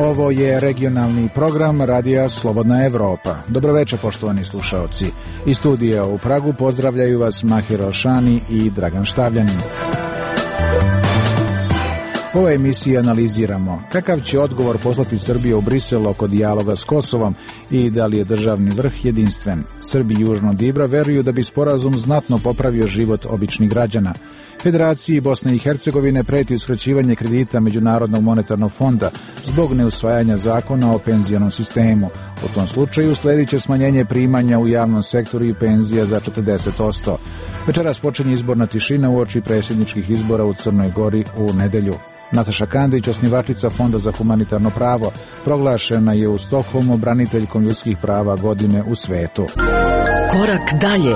Ovo je regionalni program Radija Slobodna Evropa. Dobroveče, poštovani slušaoci. Iz studija u Pragu pozdravljaju vas Mahir Alšani i Dragan Štavljanin. U ovoj emisiji analiziramo kakav će odgovor poslati Srbija u Brisel oko dijaloga s Kosovom i da li je državni vrh jedinstven. Srbi južno od Ibra veruju da bi sporazum znatno popravio život običnih građana. Federaciji Bosne i Hercegovine preti uskraćivanje kredita Međunarodnog monetarnog fonda zbog neusvajanja zakona o penzionom sistemu. U tom slučaju sledit će smanjenje primanja u javnom sektoru i penzija za 40%. Večeras počinje izborna tišina uoči predsjedničkih izbora u Crnoj Gori u nedelju. Nataša Kandić, osnivačica Fonda za humanitarno pravo, proglašena je u Stokholmu braniteljkom ljudskih prava godine u svetu. Korak dalje.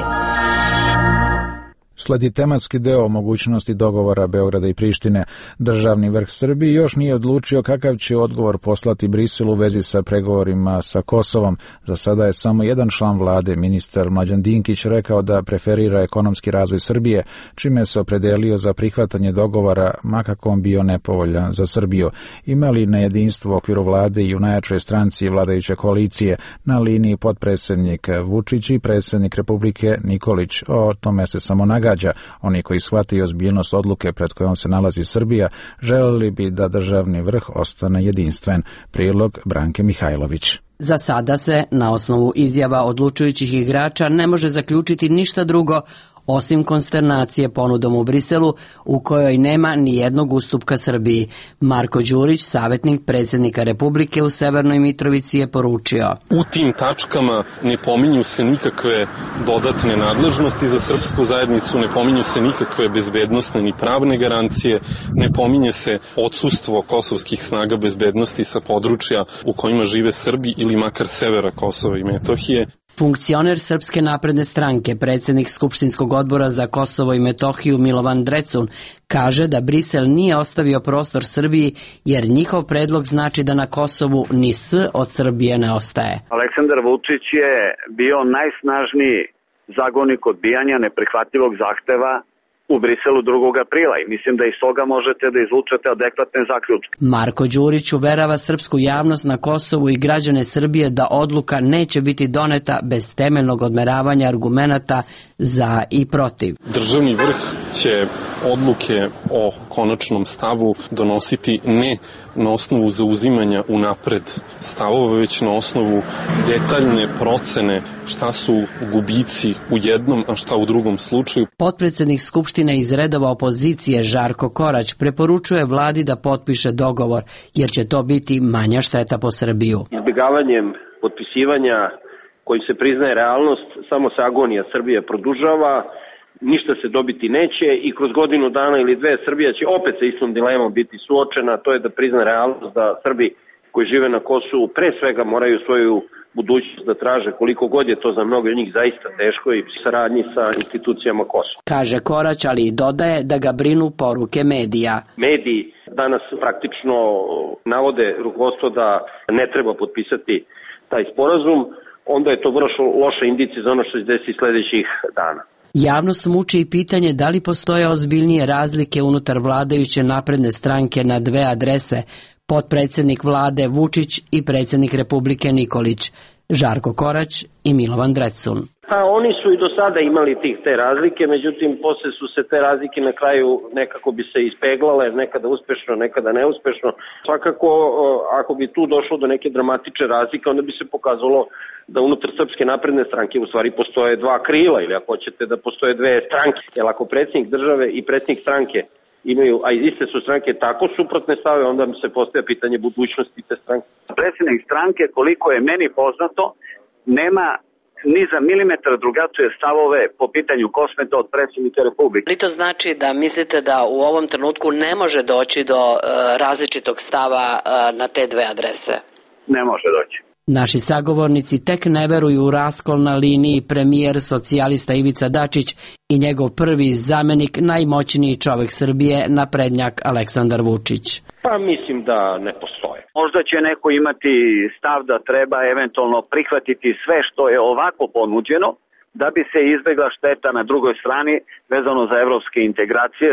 Sledi tematski deo mogućnosti dogovora Beograda i Prištine. Državni vrh Srbije još nije odlučio kakav će odgovor poslati Briselu u vezi sa pregovorima sa Kosovom. Za sada je samo jedan član vlade, ministar Mlađan Dinkić, rekao da preferira ekonomski razvoj Srbije, čime se opredelio za prihvatanje dogovora, makako on bio nepovoljan za Srbiju. Ima li nejedinstvo u okviru vlade i u najjačoj stranci vladajuće koalicije na liniji potpredsjednik Vučić i predsjednik Republike Nikolić? O tome se samo nagađa. Oni koji shvataju ozbiljnost odluke pred kojom se nalazi Srbija želeli bi da državni vrh ostane jedinstven. Prilog Branke Mihajlović. Za sada se, na osnovu izjava odlučujućih igrača, ne može zaključiti ništa drugo osim konsternacije ponudom u Briselu u kojoj nema ni jednog ustupka Srbiji. Marko Đurić, savjetnik predsjednika Republike u Severnoj Mitrovici, je poručio: U tim tačkama ne pominju se nikakve dodatne nadležnosti za srpsku zajednicu, ne pominju se nikakve bezbednosne ni pravne garancije, ne pominje se odsustvo kosovskih snaga bezbednosti sa područja u kojima žive Srbi ili makar severa Kosova i Metohije. Funkcioner Srpske napredne stranke, predsjednik Skupštinskog odbora za Kosovo i Metohiju Milovan Drecun, kaže da Brisel nije ostavio prostor Srbiji jer njihov predlog znači da na Kosovu ni S od Srbije ne ostaje. Aleksandar Vučić je bio najsnažniji zagovornik odbijanja neprihvatljivog zahteva u Briselu 2. aprila i mislim da iz toga možete da izvučete adekvatne zaključke. Marko Đurić uverava srpsku javnost na Kosovu i građane Srbije da odluka neće biti doneta bez temeljnog odmeravanja argumenata za i protiv. Državni vrh će odluke o konačnom stavu donositi ne na osnovu zauzimanja unapred stavove, već na osnovu detaljne procene šta su gubici u jednom, a šta u drugom slučaju. Potpredsjednik Skupštine iz redova opozicije Žarko Korać preporučuje vladi da potpiše dogovor, jer će to biti manja šteta po Srbiju. Izbjegavanjem potpisivanja koji se priznaje realnost, samo se agonija Srbije produžava, ništa se dobiti neće i kroz godinu dana ili dve Srbija će opet sa istom dilemom biti suočena, to je da prizna realnost da Srbi koji žive na Kosovu pre svega moraju svoju budućnost da traže, koliko god je to za mnogo njih zaista teško, i saradnji sa institucijama Kosova. Kaže Korać, ali i dodaje da ga brinu poruke medija. Mediji danas praktično navode rukovodstvo da ne treba potpisati taj sporazum, onda je to vrlo loša indicija za ono što se desi sledećih dana. Javnost muči i pitanje da li postoje ozbiljnije razlike unutar vladajuće napredne stranke na dve adrese, potpredsjednik vlade Vučić i predsjednik Republike Nikolić, Žarko Korać i Milovan Drecun. Pa oni su i do sada imali te razlike, međutim posle su se te razlike na kraju nekako bi se ispeglale, nekada uspešno, nekada neuspešno. Svakako ako bi tu došlo do neke dramatične razlike, onda bi se pokazalo da unutar Srpske napredne stranke u stvari postoje dva krila, ili ako hoćete da postoje dve stranke. Jer ako predsjednik države i predsjednik stranke imaju, a iste su stranke tako suprotne stave, onda se postavlja pitanje budućnosti te stranke. Predsjednik stranke, koliko je meni poznato, nema ni za milimetar drugačije stavove po pitanju Kosmeta od predsjednika Republike. Li to znači da mislite da u ovom trenutku ne može doći do različitog stava na te dve adrese? Ne može doći. Naši sagovornici tek ne veruju u raskol na liniji premijer socijalista Ivica Dačić i njegov prvi zamenik, najmoćniji čovjek Srbije, naprednjak Aleksandar Vučić. Pa mislim da ne postoje. Možda će neko imati stav da treba eventualno prihvatiti sve što je ovako ponuđeno, da bi se izbjegla šteta na drugoj strani vezano za evropske integracije.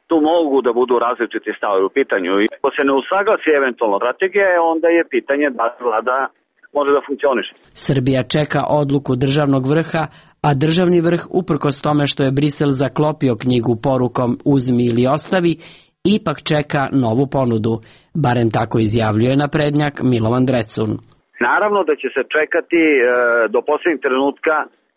tu mogu da budu različiti stavovi u pitanju. I ako se ne usaglasi eventualno strategija, onda je pitanje da vlada može da funkcioniše. Srbija čeka odluku državnog vrha, a državni vrh, uprkos tome što je Brisel zaklopio knjigu porukom uzmi ili ostavi, ipak čeka novu ponudu. Barem tako izjavljuje naprednjak Milovan Drecun. Naravno da će se čekati do posljednjeg trenutka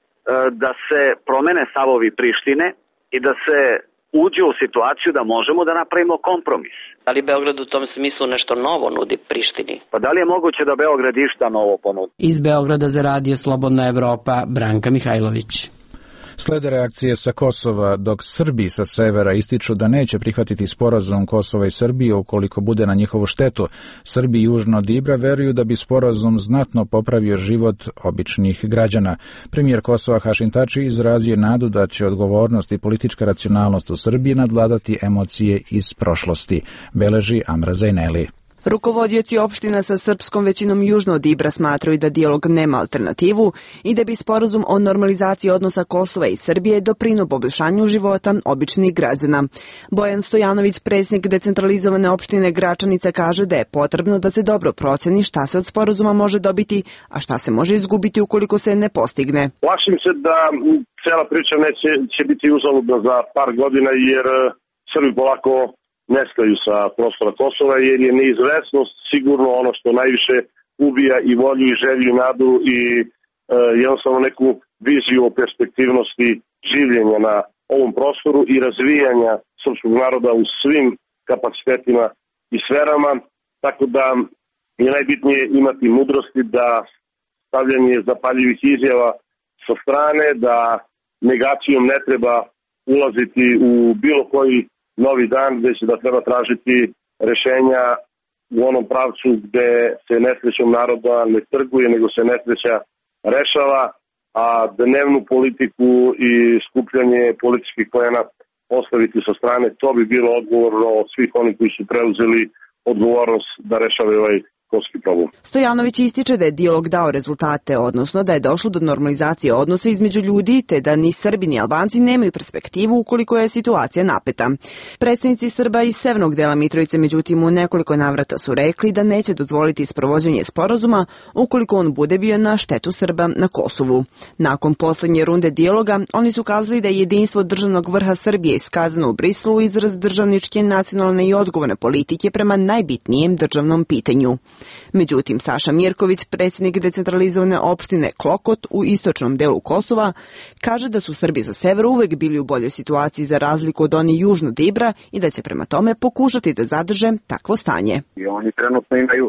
da se promene stavovi Prištine i da se uđe u situaciju da možemo da napravimo kompromis. Da li Beograd u tom smislu nešto novo nudi Prištini? Pa da li je moguće da Beograd išta novo ponudi? Iz Beograda za radio Slobodna Evropa, Branka Mihajlović. Slede reakcije sa Kosova, dok Srbi sa severa ističu da neće prihvatiti sporazum Kosova i Srbije ukoliko bude na njihovu štetu. Srbi južno od Ibra veruju da bi sporazum znatno popravio život običnih građana. Premijer Kosova Hašim Tači izrazio nadu da će odgovornost i politička racionalnost u Srbiji nadvladati emocije iz prošlosti, beleži Amra Zajneli. Rukovodioci opština sa srpskom većinom južno od Ibra smatraju da dijalog nema alternativu i da bi sporazum o normalizaciji odnosa Kosova i Srbije doprineo poboljšanju života običnih građana. Bojan Stojanović, predsjednik decentralizovane opštine Gračanica, kaže da je potrebno da se dobro proceni šta se od sporazuma može dobiti, a šta se može izgubiti ukoliko se ne postigne. Plašim se da cela priča će biti uzaludna za par godina, jer Srbi polako nestaju sa prostora Kosova, jer je neizvesnost sigurno ono što najviše ubija i volju i želju i nadu i jednostavno neku viziju o perspektivnosti življenja na ovom prostoru i razvijanja srpskog naroda u svim kapacitetima i sferama, tako da je najbitnije imati mudrosti da stavljanje zapaljivih izjava sa strane, da negacijom ne treba ulaziti u bilo koji novi dan, gde će da treba tražiti rešenja u onom pravcu gde se nesrećom naroda ne trguje, nego se nesreća rešava, a dnevnu politiku i skupljanje političkih poena ostaviti sa strane. To bi bilo odgovorno od svih onih koji su preuzeli odgovornost da rešave ovaj kosovski problem. Stojanović ističe da je dijalog dao rezultate, odnosno da je došlo do normalizacije odnosa između ljudi, te da ni Srbi ni Albanci nemaju perspektivu ukoliko je situacija napeta. Predstavnici Srba iz severnog dela Mitrovice, međutim, u nekoliko navrata su rekli da neće dozvoliti sprovođenje sporazuma ukoliko on bude bio na štetu Srba na Kosovu. Nakon poslednje runde dijaloga, oni su kazali da je jedinstvo državnog vrha Srbije iskazano u Briselu izraz državničke, nacionalne i odgovorne politike prema najbitnijem državnom pitanju. Međutim, Saša Mirković, predsjednik decentralizovane opštine Klokot u istočnom delu Kosova, kaže da su Srbi sa severa uvek bili u boljoj situaciji za razliku od onih južno od Ibra i da će prema tome pokušati da zadrže takvo stanje. I oni trenutno imaju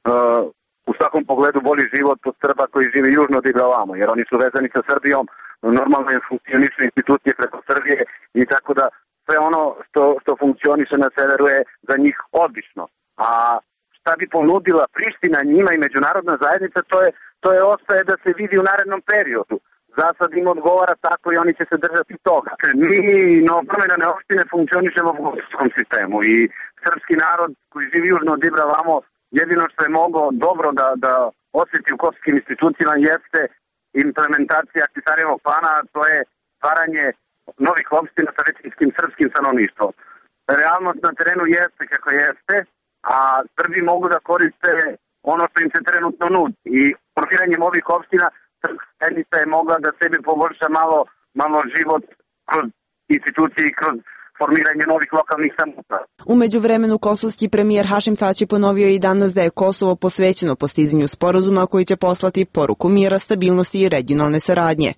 u svakom pogledu bolji život od Srba koji žive južno od Ibra ovamo, jer oni su vezani sa Srbijom, normalno je funkcionišu institucije preko Srbije i tako da sve ono što funkcioniše na severu je za njih odlično. A šta bi ponudila Priština njima i međunarodna zajednica, to je ostaje da se vidi u narednom periodu. Za sad im odgovara tako i oni će se držati toga. Mi novoformirane opštine funkcionišemo u vojskom sistemu i srpski narod koji živi južno od Ibra vamo, jedino što je mogao dobro da osjeti u kosovskim institucijama jeste implementacija Ahtisarjevog plana, to je stvaranje novih opština sa većinskim srpskim stanovništvom. Realnost na terenu jeste kako jeste, a Srbi mogu da koriste ono što im se trenutno nudi. I formiranjem ovih opština srpska zajednica je mogla da sebi poboljša malo život kroz institucije i kroz formiranje novih lokalnih samouprava. U međuvremenu kosovski premijer Hašim Tači ponovio i danas da je Kosovo posvećeno postizanju sporazuma koji će poslati poruku mira, stabilnosti i regionalne saradnje.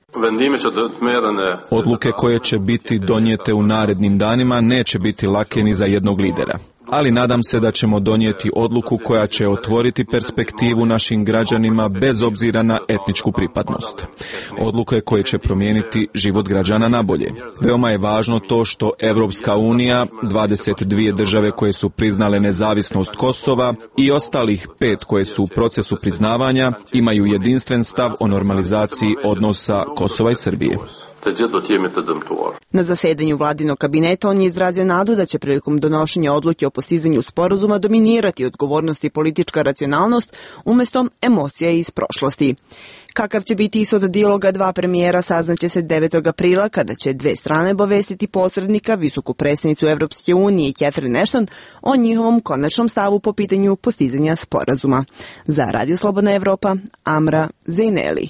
Odluke koje će biti donijete u narednim danima neće biti lake ni za jednog lidera. Ali nadam se da ćemo donijeti odluku koja će otvoriti perspektivu našim građanima bez obzira na etničku pripadnost. Odluke koje će promijeniti život građana na bolje. Veoma je važno to što Evropska unija, 22 države koje su priznale nezavisnost Kosova i ostalih 5 koje su u procesu priznavanja imaju jedinstven stav o normalizaciji odnosa Kosova i Srbije. Na zasedanju vladinog kabineta on je izrazio nadu da će prilikom donošenja odluke o postizanju sporazuma dominirati odgovornost i politička racionalnost umjesto emocija iz prošlosti. Kakav će biti ishod dijaloga dva premijera saznaće se 9. aprila kada će dve strane obavestiti posrednika, visoku predstavnicu Evropske unije i Catherine Ashton o njihovom konačnom stavu po pitanju postizanja sporazuma. Za Radio Slobodna Evropa, Amra Zejneli.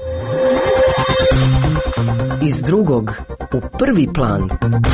Iz drugog u prvi plan.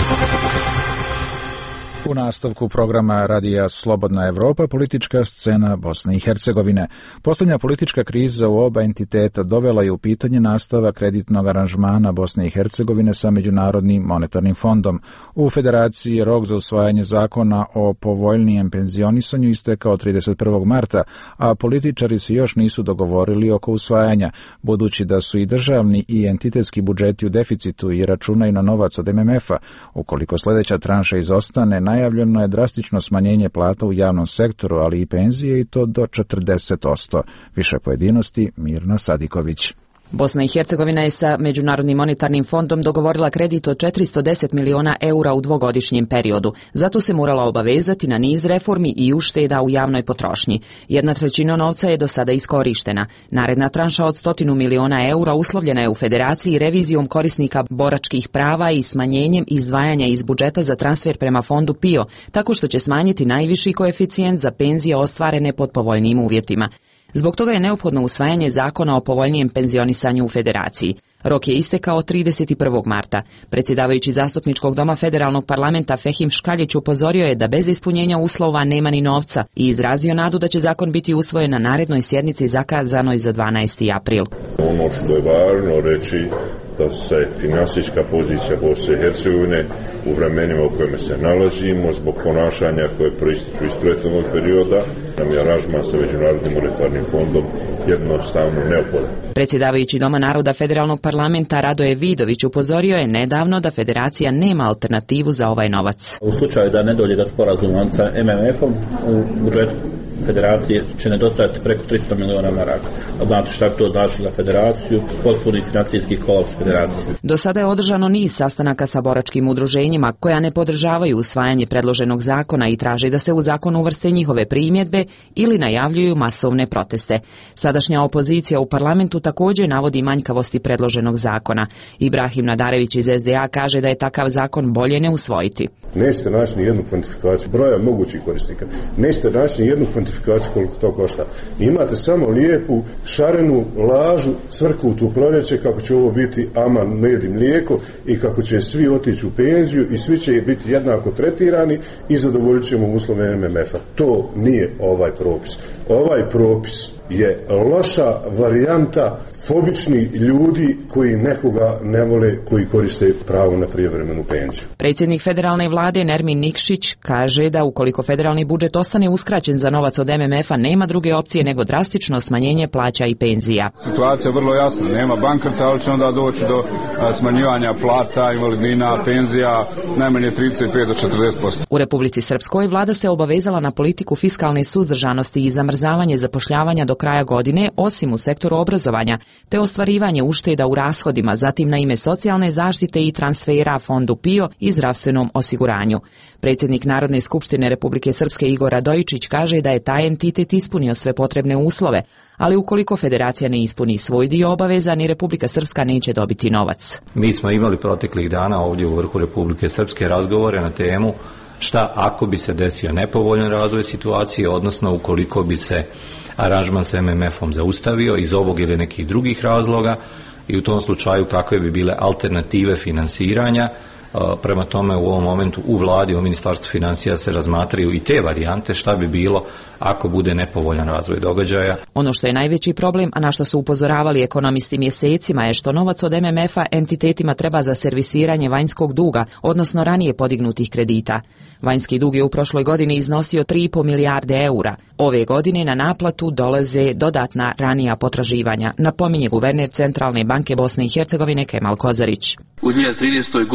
U nastavku programa Radija Slobodna Evropa, politička scena Bosne i Hercegovine. Posljednja politička kriza u oba entiteta dovela je u pitanje nastava kreditnog aranžmana Bosne i Hercegovine sa Međunarodnim monetarnim fondom. U Federaciji je rok za usvajanje zakona o povoljnijem penzionisanju istekao 31. marta, a političari se još nisu dogovorili oko usvajanja, budući da su i državni i entitetski budžeti u deficitu i računaju na novac od MMF-a. Ukoliko sljedeća tranša izostane, najavljeno je drastično smanjenje plata u javnom sektoru, ali i penzije, i to do 40%. Više pojedinosti Mirna Sadiković. Bosna i Hercegovina je sa Međunarodnim monetarnim fondom dogovorila kredit od 410 miliona eura u dvogodišnjem periodu. Zato se morala obavezati na niz reformi i ušteda u javnoj potrošnji. 1/3 novca je do sada iskorištena. Naredna tranša od 100 miliona eura uslovljena je u Federaciji revizijom korisnika boračkih prava i smanjenjem izdvajanja iz budžeta za transfer prema fondu PIO, tako što će smanjiti najviši koeficijent za penzije ostvarene pod povoljnim uvjetima. Zbog toga je neophodno usvajanje zakona o povoljnijem penzionisanju u Federaciji. Rok je istekao 31. marta. Predsjedavajući zastupničkog doma federalnog parlamenta Fehim Škaljić upozorio je da bez ispunjenja uslova nema ni novca i izrazio nadu da će zakon biti usvojen na narednoj sjednici zakazanoj za 12. april. Ono što je važno reći da se finansijska pozicija Bosne i Hercegovine u vremenima u kojima se nalazimo zbog ponašanja koje proističu iz prethodnog perioda nam je aranžman sa Međunarodnim monetarnim fondom jednostavno neophodan. Predsjedavajući Doma naroda federalnog parlamenta Radoje Vidović upozorio je nedavno da Federacija nema alternativu za ovaj novac. U slučaju da ne dođe do sporazuma sa MMF-om u budžetu Federacije će nedostajati preko 300 miliona maraka. A znate šta bi to značilo za Federaciju? Potpuni financijski kolaps Federacije. Do sada je održano niz sastanaka sa boračkim udruženjima koja ne podržavaju usvajanje predloženog zakona i traže da se u zakon uvrste njihove primjedbe ili najavljuju masovne proteste. Sadašnja opozicija u parlamentu također navodi manjkavosti predloženog zakona. Ibrahim Nadarević iz SDA kaže da je takav zakon bolje ne usvojiti. Nećete naći ni jednu kvantifikaciju broja mogućih korisnika. Nećete naći ni jednu kvantifikaciju koliko to košta. Imate samo lijepu, šarenu, lažu, cvrkutu proljeće kako će ovo biti aman, med i mlijeko i kako će svi otići u penziju i svi će biti jednako tretirani i zadovoljit ćemo uslove MMF-a. To nije ovaj propis. Ovaj propis je loša varijanta fobični ljudi koji nekoga ne vole, koji koriste pravo na prijevremenu penziju. Predsjednik federalne vlade Nermin Nikšić kaže da ukoliko federalni budžet ostane uskraćen za novac od MMF-a, nema druge opcije nego drastično smanjenje plaća i penzija. Situacija je vrlo jasna, nema bankrota, ali će onda doći do smanjivanja plata, invalidnina, penzija, najmanje 35 do 40%. U Republici Srpskoj vlada se obavezala na politiku fiskalne suzdržanosti i zamrzavanje zapošljavanja do kraja godine, osim u sektoru obrazovanja, te ostvarivanje ušteda u rashodima, zatim na ime socijalne zaštite i transfera fondu PIO i zdravstvenom osiguranju. Predsjednik Narodne skupštine Republike Srpske Igor Radojičić kaže da je taj entitet ispunio sve potrebne uslove, ali ukoliko Federacija ne ispuni svoj dio obaveza, ni Republika Srpska neće dobiti novac. Mi smo imali proteklih dana ovdje u vrhu Republike Srpske razgovore na temu šta ako bi se desio nepovoljan razvoj situacije, odnosno ukoliko bi se aranžman s MMF-om zaustavio iz ovog ili nekih drugih razloga i u tom slučaju kakve bi bile alternative finansiranja. Prema tome u ovom momentu u vladi, u Ministarstvu financija se razmatraju i te varijante šta bi bilo ako bude nepovoljan razvoj događaja. Ono što je najveći problem, a na što su upozoravali ekonomisti mjesecima, je što novac od MMF-a entitetima treba za servisiranje vanjskog duga, odnosno ranije podignutih kredita. Vanjski dug je u prošloj godini iznosio 3,5 milijarde eura. Ove godine na naplatu dolaze dodatna ranija potraživanja, napominje guverner Centralne banke Bosne i Hercegovine Kemal Kozarić. U 2013. godini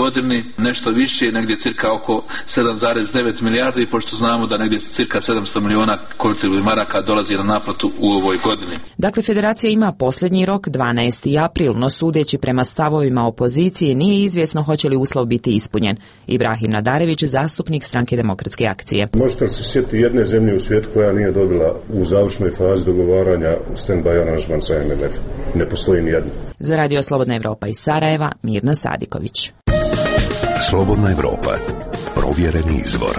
nešto više, negdje cirka oko 7,9 milijardi, pošto znamo da negdje cirka 700 miliona konvertibilnih maraka dolazi na naplatu u ovoj godini. Dakle, federacija ima posljednji rok 12. april, no sudeći prema stavovima opozicije nije izvjesno hoće li uslov biti ispunjen. Ibrahim Nadarević, zastupnik Stranke demokratske akcije. Možete li se sjetiti jedne zemlje u svijetu koja nije dobila u završnoj fazi dogovaranja stand-by aranžman sa MMF? Ne postoji ni jedna. Za Radio Slobodna Evropa iz Sarajeva, Mirna Sadiković. Slobodna Evropa. Provjereni izvor.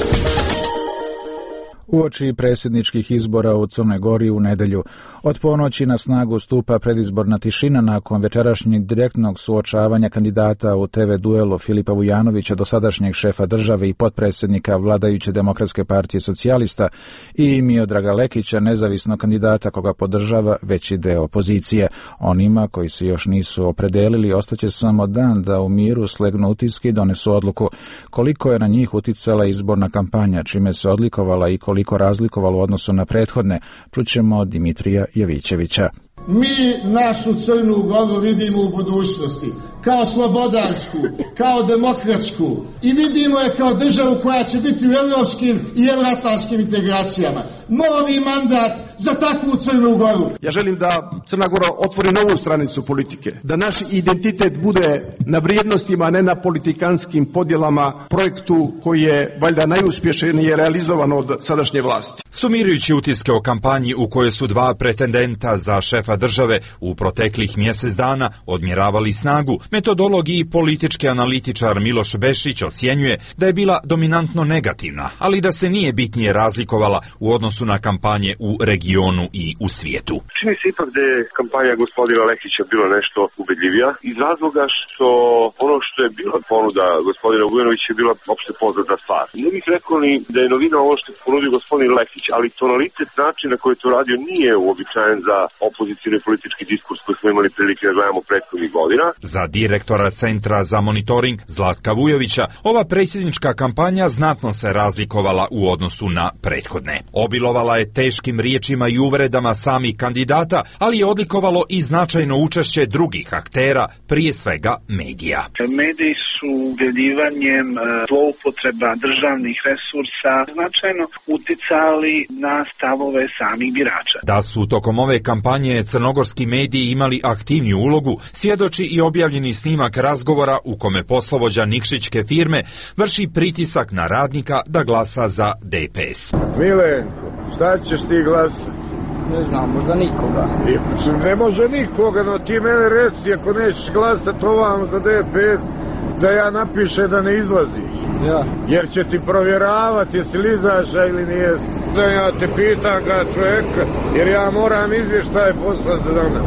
Uoči predsjedničkih izbora u Crnoj Gori u nedjelju, od ponoći na snagu stupa predizborna tišina nakon večerašnjeg direktnog suočavanja kandidata u TV duelu Filipa Vujanovića, dosadašnjeg šefa države i potpredsjednika vladajuće Demokratske partije socijalista, i Miodraga Lekića, nezavisnog kandidata koga podržava veći deo opozicije. Onima koji se još nisu opredelili ostaće samo dan da u miru slegnu utiske i donesu odluku koliko je na njih uticala izborna kampanja, čime se odlikovala i koliko razlikovala u odnosu na prethodne. Čućemo Dimitrija Jovićevića. Mi našu Crnu Goru vidimo u budućnosti kao slobodarsku, kao demokratsku i vidimo je kao državu koja će biti u europskim i evroatlantskim integracijama. Novi mandat za takvu Crnu Goru. Ja želim da Crna Gora otvori novu stranicu politike, da naš identitet bude na vrijednostima, a ne na politikanskim podjelama, projektu koji je valjda najuspješnije realizovan od sadašnje vlasti. Sumirajući utiske o kampanji u kojoj su dva pretendenta za šefa države u proteklih mjesec dana odmjeravali snagu, metodolog i politički analitičar Miloš Bešić osjenjuje da je bila dominantno negativna, ali da se nije bitnije razlikovala u odnosu na kampanje u regionu i u svijetu. Čini se ipak da je kampanja gospodina Lekića bila nešto ubedljivija iz razloga što ono što je bila ponuda gospodina Vujanovića je bila opšte poznata stvar. Ne bih rekao ni da je novina ovo što je ponudio gospodin Lekić, ali tonalitet načina koji je to radio nije uobičajen za opozicijni politički diskurs koji smo imali prilike da gledamo prethodnih godina. Za direktora Centra za monitoring Zlatka Vujovića, ova predsjednička kampanja znatno se razlikovala u odnosu na prethodne. Obilovala je teškim riječima i uvredama samih kandidata, ali je odlikovalo i značajno učešće drugih aktera, prije svega medija. Mediji su uvjeljivanjem zloupotreba državnih resursa značajno uticali na stavove samih birača. Da su tokom ove kampanje crnogorski mediji imali aktivniju ulogu, svjedoči i objavljeni snimak razgovora u kome poslovođa nikšićke firme vrši pritisak na radnika da glasa za DPS. Milenko, šta ćeš ti glasati? Ne znam, možda nikoga. Ne može nikoga, no ti mene reci ako nećeš glasati ovam za DPS, da ja napiše da ne izlaziš. Ja. Jer će ti provjeravati jesi li izaša ili nijesi. Da ja te pitam kao čovjeka, jer ja moram izvještaj poslati danas.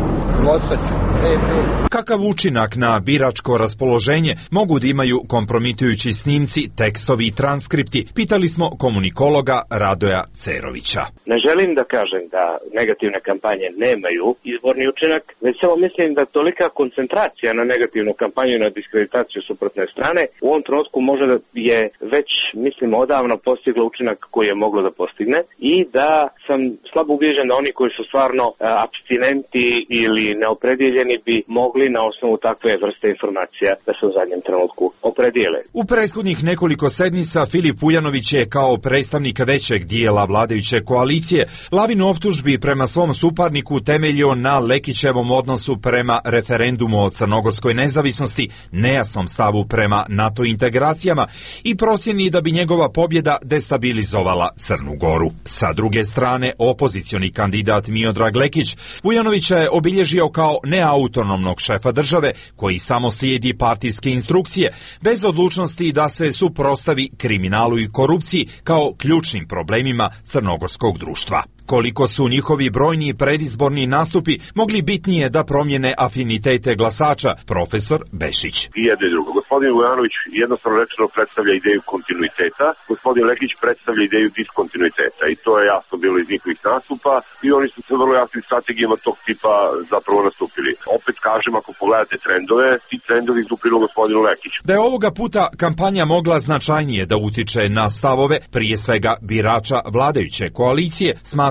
Kakav učinak na biračko raspoloženje mogu da imaju kompromitujući snimci, tekstovi i transkripti, pitali smo komunikologa Radoja Cerovića. Ne želim da kažem da negativne kampanje nemaju izborni učinak, već samo mislim da tolika koncentracija na negativnu kampanju i na diskreditaciju suprotne strane u ovom trenutku može da je već, mislim, odavno postigla učinak koji je moglo da postigne i da sam slabo ubijeđen da oni koji su stvarno apstinenti ili neopredjeljeni bi mogli na osnovu takve vrste informacija da se u zadnjem trenutku opredijele. U prethodnih nekoliko sedmica Filip Vujanović je kao predstavnik većeg dijela vladajuće koalicije lavinu optužbi prema svom suparniku temeljio na Lekićevom odnosu prema referendumu o crnogorskoj nezavisnosti, nejasnom stavu prema NATO integracijama i procjeni da bi njegova pobjeda destabilizovala Crnu Goru. Sa druge strane, opozicioni kandidat Miodrag Lekić Vujanovića je obilježio kao neautonomnog šefa države koji samo slijedi partijske instrukcije, bez odlučnosti da se suprotstavi kriminalu i korupciji kao ključnim problemima crnogorskog društva. Koliko su njihovi brojni predizborni nastupi mogli bitnije da promijene afinitete glasača, profesor Bešić. I jedno i drugo. Gospodin Vujanović jednostavno rečeno predstavlja ideju kontinuiteta, gospodin Lekić predstavlja ideju diskontinuiteta i to je jasno bilo iz njihovih nastupa i oni su se vrlo jasnim strategijama tog tipa zapravo nastupili. Opet kažem, ako pogledate trendove, ti trendovi su prilog gospodinu Lekiću. Da je ovoga puta kampanja mogla značajnije da utiče na stavove, prije svega birača vladajuće koalicije, smatra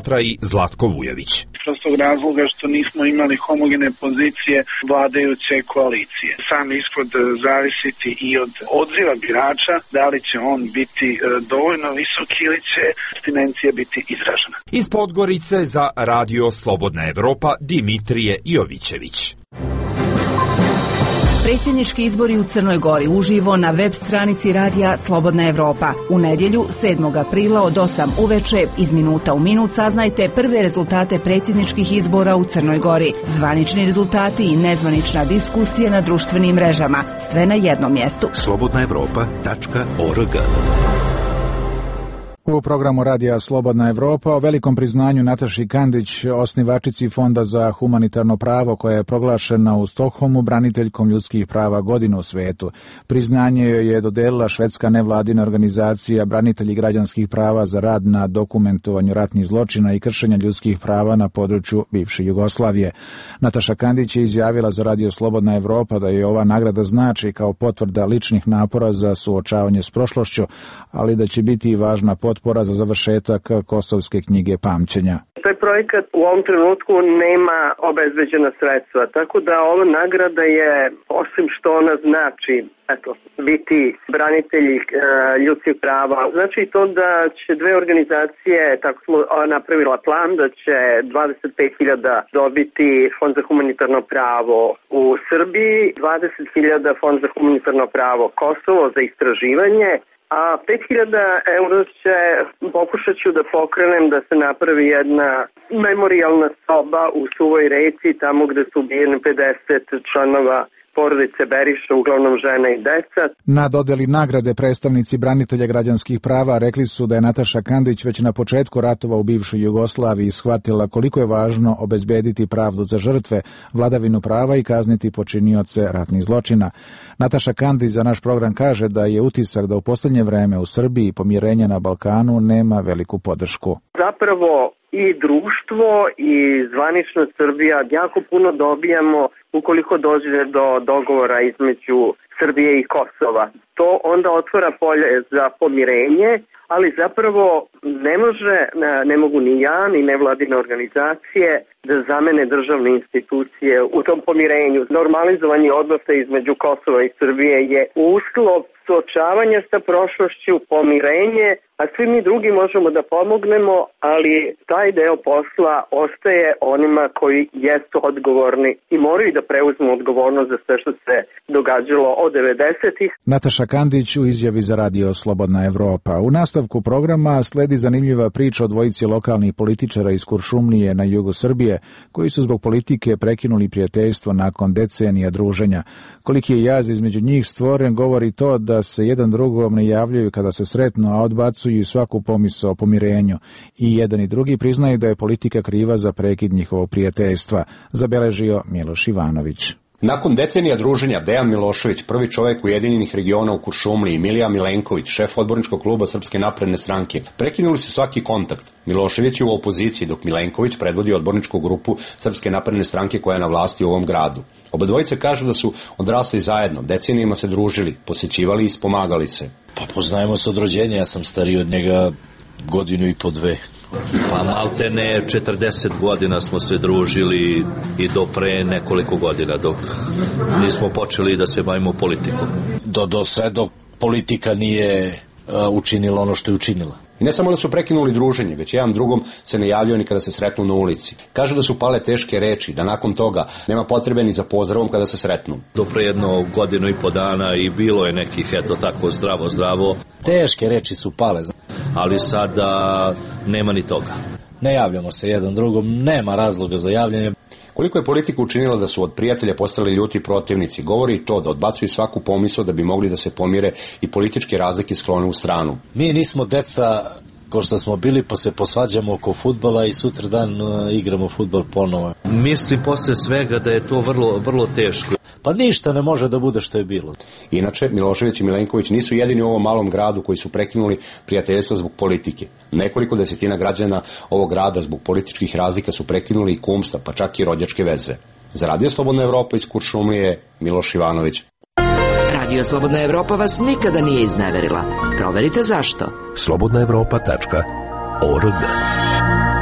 smatra i Zlatko Vujović. Prostog razloga što nismo imali homogene pozicije vladajuće koalicije. Sam ishod zavisiti i od odziva birača, da li će on biti dovoljno visok ili će abstinencija biti izražena. Iz Podgorice za Radio Slobodna Evropa Dimitrije Jovićević. Predsjednički izbori u Crnoj Gori uživo na web stranici radija Slobodna Evropa. U nedjelju, 7. aprila od 8 uveče, iz minuta u minut saznajte prve rezultate predsjedničkih izbora u Crnoj Gori. Zvanični rezultati i nezvanična diskusija na društvenim mrežama. Sve na jednom mjestu. slobodnaevropa.org. U programu radija Slobodna Evropa o velikom priznanju Nataši Kandić, osnivačici Fonda za humanitarno pravo, koja je proglašena u Stokholmu braniteljkom ljudskih prava godine u svijetu. Priznanje joj je dodelila švedska nevladina organizacija Branitelji građanskih prava za rad na dokumentovanju ratnih zločina i kršenja ljudskih prava na području bivše Jugoslavije. Nataša Kandić je izjavila za radio Slobodna Evropa da je ova nagrada znači kao potvrda ličnih napora za suočavanje s prošlošću, ali da će biti i važna potpora za završetak Kosovske knjige pamćenja. Taj projekat u ovom trenutku nema obezbeđena sredstva, tako da ova nagrada je, osim što ona znači biti branitelji ljudskih prava, znači to da će dve organizacije, tako smo napravila plan, da će 25.000 dobiti Fond za humanitarno pravo u Srbiji, 20.000 Fond za humanitarno pravo Kosovo za istraživanje, a 5.000 eura će pokušat ću da pokrenem da se napravi jedna memorijalna soba u Suvoj Reci, tamo gde su ubijeni 50 članova porodice Beriša, uglavnom žena i deca. Na dodeli nagrade predstavnici branitelja građanskih prava rekli su da je Nataša Kandić već na početku ratova u bivšoj Jugoslaviji shvatila koliko je važno obezbediti pravdu za žrtve, vladavinu prava i kazniti počinioce ratnih zločina. Nataša Kandić za naš program kaže da je utisak da u posljednje vreme u Srbiji pomirenje na Balkanu nema veliku podršku. Zapravo i društvo i zvanična Srbija jako puno dobijamo ukoliko dođe do dogovora između Srbije i Kosova. To onda otvora polje za pomirenje, ali zapravo ne mogu ni ja, ni nevladine organizacije da zamene državne institucije u tom pomirenju. Normalizovanje odnosa između Kosova i Srbije je uslov suočavanja sa prošlošću, pomirenje, a svi mi drugi možemo da pomognemo, ali taj deo posla ostaje onima koji jesu odgovorni i moraju da preuzmu odgovornost za sve što se događalo od 90-ih. Nataša Kandić u izjavi za radio Slobodna Evropa. U nastavku programa sledi zanimljiva priča o dvojici lokalnih političara iz Kuršumlije na jugu Srbije, koji su zbog politike prekinuli prijateljstvo nakon decenija druženja. Koliki je jaz između njih stvoren govori to da se jedan drugom ne javljaju kada se sretnu, a odbacuju svaku pomisao o pomirenju. I jedan i drugi priznaju da je politika kriva za prekid njihovog prijateljstva, zabeležio Miloš Ivanović. Nakon decenija druženja, Dejan Milošević, prvi čovjek Ujedinjenih regiona u Kuršumliji, i Milija Milenković, šef odborničkog kluba Srpske napredne stranke, prekinuli su svaki kontakt. Milošević je u opoziciji, dok Milenković predvodi odborničku grupu Srpske napredne stranke koja je na vlasti u ovom gradu. Oba dvojice kažu da su odrasli zajedno, decenijima se družili, posjećivali i spomagali se. Pa poznajemo se od rođenja, ja sam stariji od njega godinu i po dve. Pa maltene 40 godina smo se družili i do pre nekoliko godina dok nismo počeli da se bavimo politikom. Sve dok politika nije učinila ono što je učinila. I ne samo da su prekinuli druženje, već jedan drugom se ne javljaju ni kada se sretnu na ulici. Kažu da su pale teške reči, da nakon toga nema potrebe ni za pozdravom kada se sretnu. Do pre jedno godinu i po dana i bilo je nekih, eto tako, zdravo. Teške reči su pale. Ali sada nema ni toga. Ne javljamo se jedan drugom, nema razloga za javljanje. Koliko je politika učinila da su od prijatelja postali ljuti protivnici, govori i to da odbacuju svaku pomisao da bi mogli da se pomire i političke razlike sklone u stranu. Mi nismo deca ko što smo bili, pa se posvađamo oko fudbala i sutra dan igramo fudbal ponovo. Mislim posle svega da je to vrlo teško. Pa ništa ne može da bude što je bilo. Inače, Milošević i Milenković nisu jedini u ovom malom gradu koji su prekinuli prijateljstvo zbog politike. Nekoliko desetina građana ovog grada zbog političkih razlika su prekinuli i kumstva, pa čak i rođačke veze. Za Radio Slobodna Evropa iz Kuršumlije, Miloš Ivanović. Radio Slobodna Evropa vas nikada nije izneverila. Proverite zašto. slobodnaevropa.org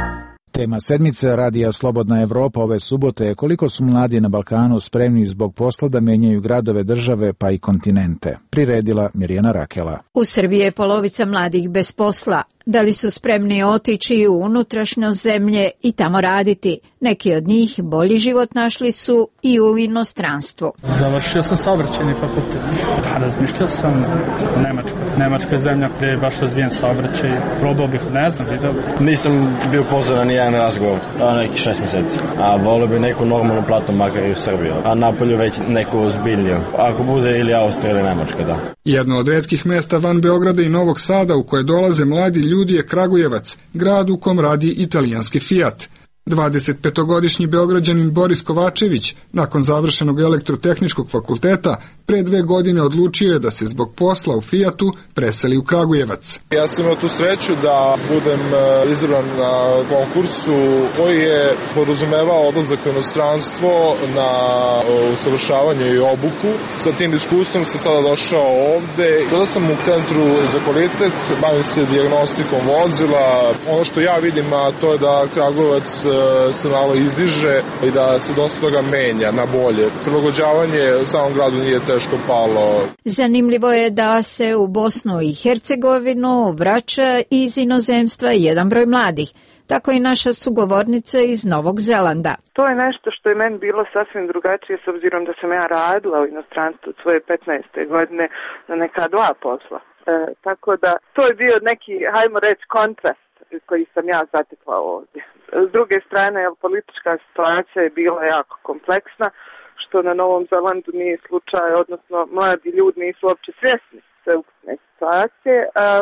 Tema sedmice Radija Slobodna Evropa ove subote je koliko su mladi na Balkanu spremni zbog posla da menjaju gradove, države pa i kontinente. Priredila Mirjana Rakela. U Srbiji je polovica mladih bez posla. Da li su spremni otići u unutrašnjost zemlje i tamo raditi? Neki od njih bolji život našli su i u inostranstvu. Završio sam saobraćajni fakultet. Razmišljao sam u Nemačku. Nemačka je zemlja gdje je baš razvijen saobraćaj. Probao bih, ne znam, vidio. Nisam bio pozvan na nijedan razgovor, neki 6 mjeseci. A volio bi neku normalnu platu, makar i u Srbiju. A napolju već neku ozbiljniju. Ako bude ili Austrija ili Nemačka, da. Jedno od retkih mjesta van Beograda i Novog Sada u koje dolaze mladi ljudi je Kragujevac, grad u kom radi italijanski Fiat. 25-godišnji Beograđanin Boris Kovačević, nakon završenog elektrotehničkog fakulteta, pre 2 godine odlučio je da se zbog posla u Fiatu preseli u Kragujevac. Ja sam imao tu sreću da budem izabran na konkursu koji je podrazumevao odlazak u inostranstvo na usavršavanje i obuku. Sa tim iskustvom sam sada došao ovde. Sada sam u centru za kvalitet, bavim se dijagnostikom vozila. Ono što ja vidim, a to je da Kragujevac se malo izdiže i da se dosta toga menja na bolje. Prilagođavanje u samom gradu nije teško palo. Zanimljivo je da se u Bosnu i Hercegovinu vraća iz inozemstva jedan broj mladih. Tako i naša sugovornica iz Novog Zelanda. To je nešto što je meni bilo sasvim drugačije s obzirom da sam ja radila u inostranstvu od svoje 15. godine na neka 2 posla. Tako da to je bio neki, hajmo reći, kontrast koji sam ja zatekla ovdje. S druge strane, politička situacija je bila jako kompleksna, što na Novom Zelandu nije slučaj, odnosno mladi ljudi nisu uopće svjesni sveukupne situacije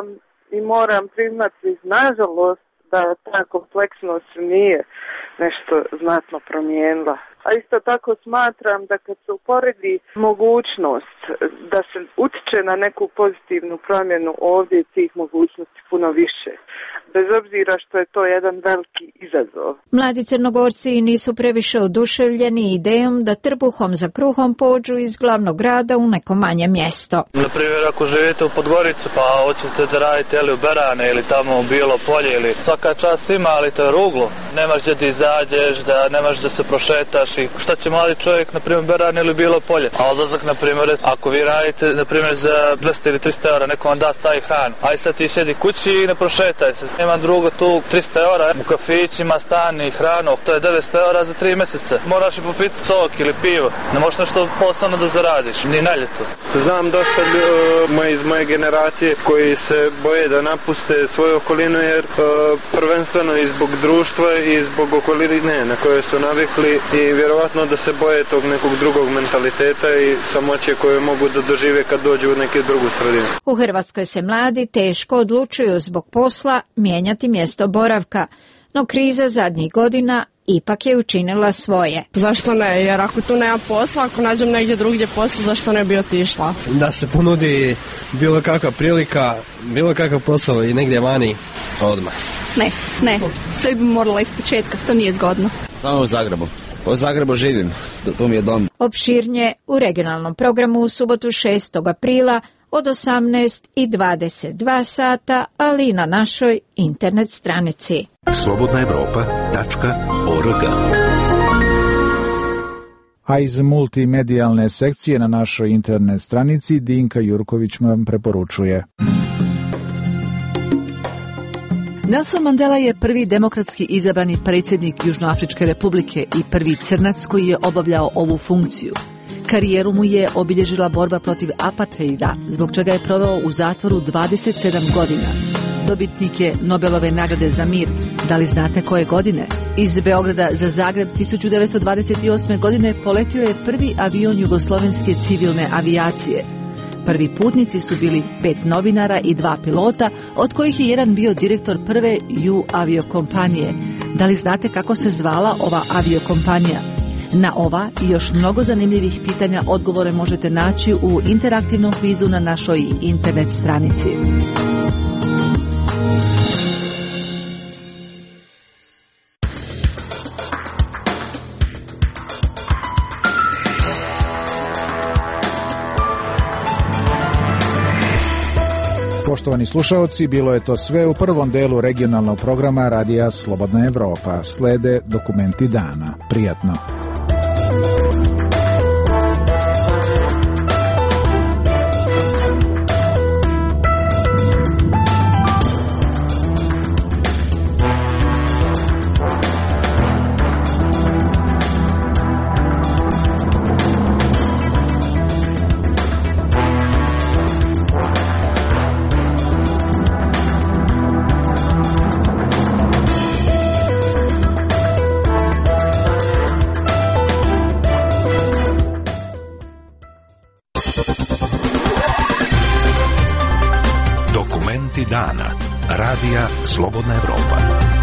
i moram priznati, nažalost, da ta kompleksnost nije nešto znatno promijenila. A isto tako smatram da kad se uporedi mogućnost da se utiče na neku pozitivnu promjenu, ovdje je tih mogućnosti puno više. Bez obzira što je to jedan veliki izazov. Mladi Crnogorci nisu previše oduševljeni idejom da trbuhom za kruhom pođu iz glavnog grada u neko manje mjesto. Na primjer, ako živite u Podgorici pa hoćete da radite ili u Berane ili tamo u Bilo Polje ili svaka čast ima, ali to je ruglo. Nemaš gdje da izađeš, da nemaš da se prošetaš i šta će mladi čovjek, na primjer, Berane ili Bilo Polje. A odlazak, na primjer, ako vi radite, na primjer, za 200 ili 300 eura, neko vam da stavi hranu. Aj sad ti sjedi kući i ne prošetaj se. Nema drugo tu 300 eura u kafićima, stan i hranu, to je 900 eura za 3 mjeseca. Moraš i popiti sok ili pivo, ne možeš nešto posebno da zaradiš, ni na ljetu. Znam dosta iz moje generacije koji se boje da napuste svoju okolinu jer prvenstveno i zbog društva i zbog okoline na koje su navikli i vjerovatno da se boje tog nekog drugog mentaliteta i samoće koje mogu da dožive kad dođu u neke drugu sredinu. U Hrvatskoj se mladi teško odlučuju zbog posla mijenjati mjesto boravka, no kriza zadnjih godina ipak je učinila svoje. Zašto ne? Jer ako tu nema posla, ako nađem negdje drugdje posla, zašto ne bi otišla? Da se ponudi bilo kakva prilika, bilo kakav posao i negdje vani, odmah. Ne. Sve bi morala iz početka, to nije zgodno. Samo u Zagrebu. U Zagrebu živim, to mi je dom. Opširnije u regionalnom programu u subotu 6. aprila od 18:22 sata, ali i na našoj internet stranici. slobodnaevropa.org. A iz multimedijalne sekcije na našoj internet stranici Dinka Jurković vam preporučuje. Nelson Mandela je prvi demokratski izabrani predsjednik Južnoafričke republike i prvi crnac koji je obavljao ovu funkciju. Karijeru mu je obilježila borba protiv apartheida, zbog čega je proveo u zatvoru 27 godina. Dobitnik je Nobelove nagrade za mir. Da li znate koje godine? Iz Beograda za Zagreb 1928. godine poletio je prvi avion jugoslovenske civilne avijacije. Prvi putnici su bili 5 novinara i 2 pilota, od kojih je jedan bio direktor prve U aviokompanije. Da li znate kako se zvala ova aviokompanija? Na ova i još mnogo zanimljivih pitanja odgovore možete naći u interaktivnom kvizu na našoj internet stranici. Poštovani slušaoci, bilo je to sve u prvom delu regionalnog programa Radija Slobodna Evropa. Slede dokumenti dana. Prijatno. Dana. Radija Slobodna Evropa.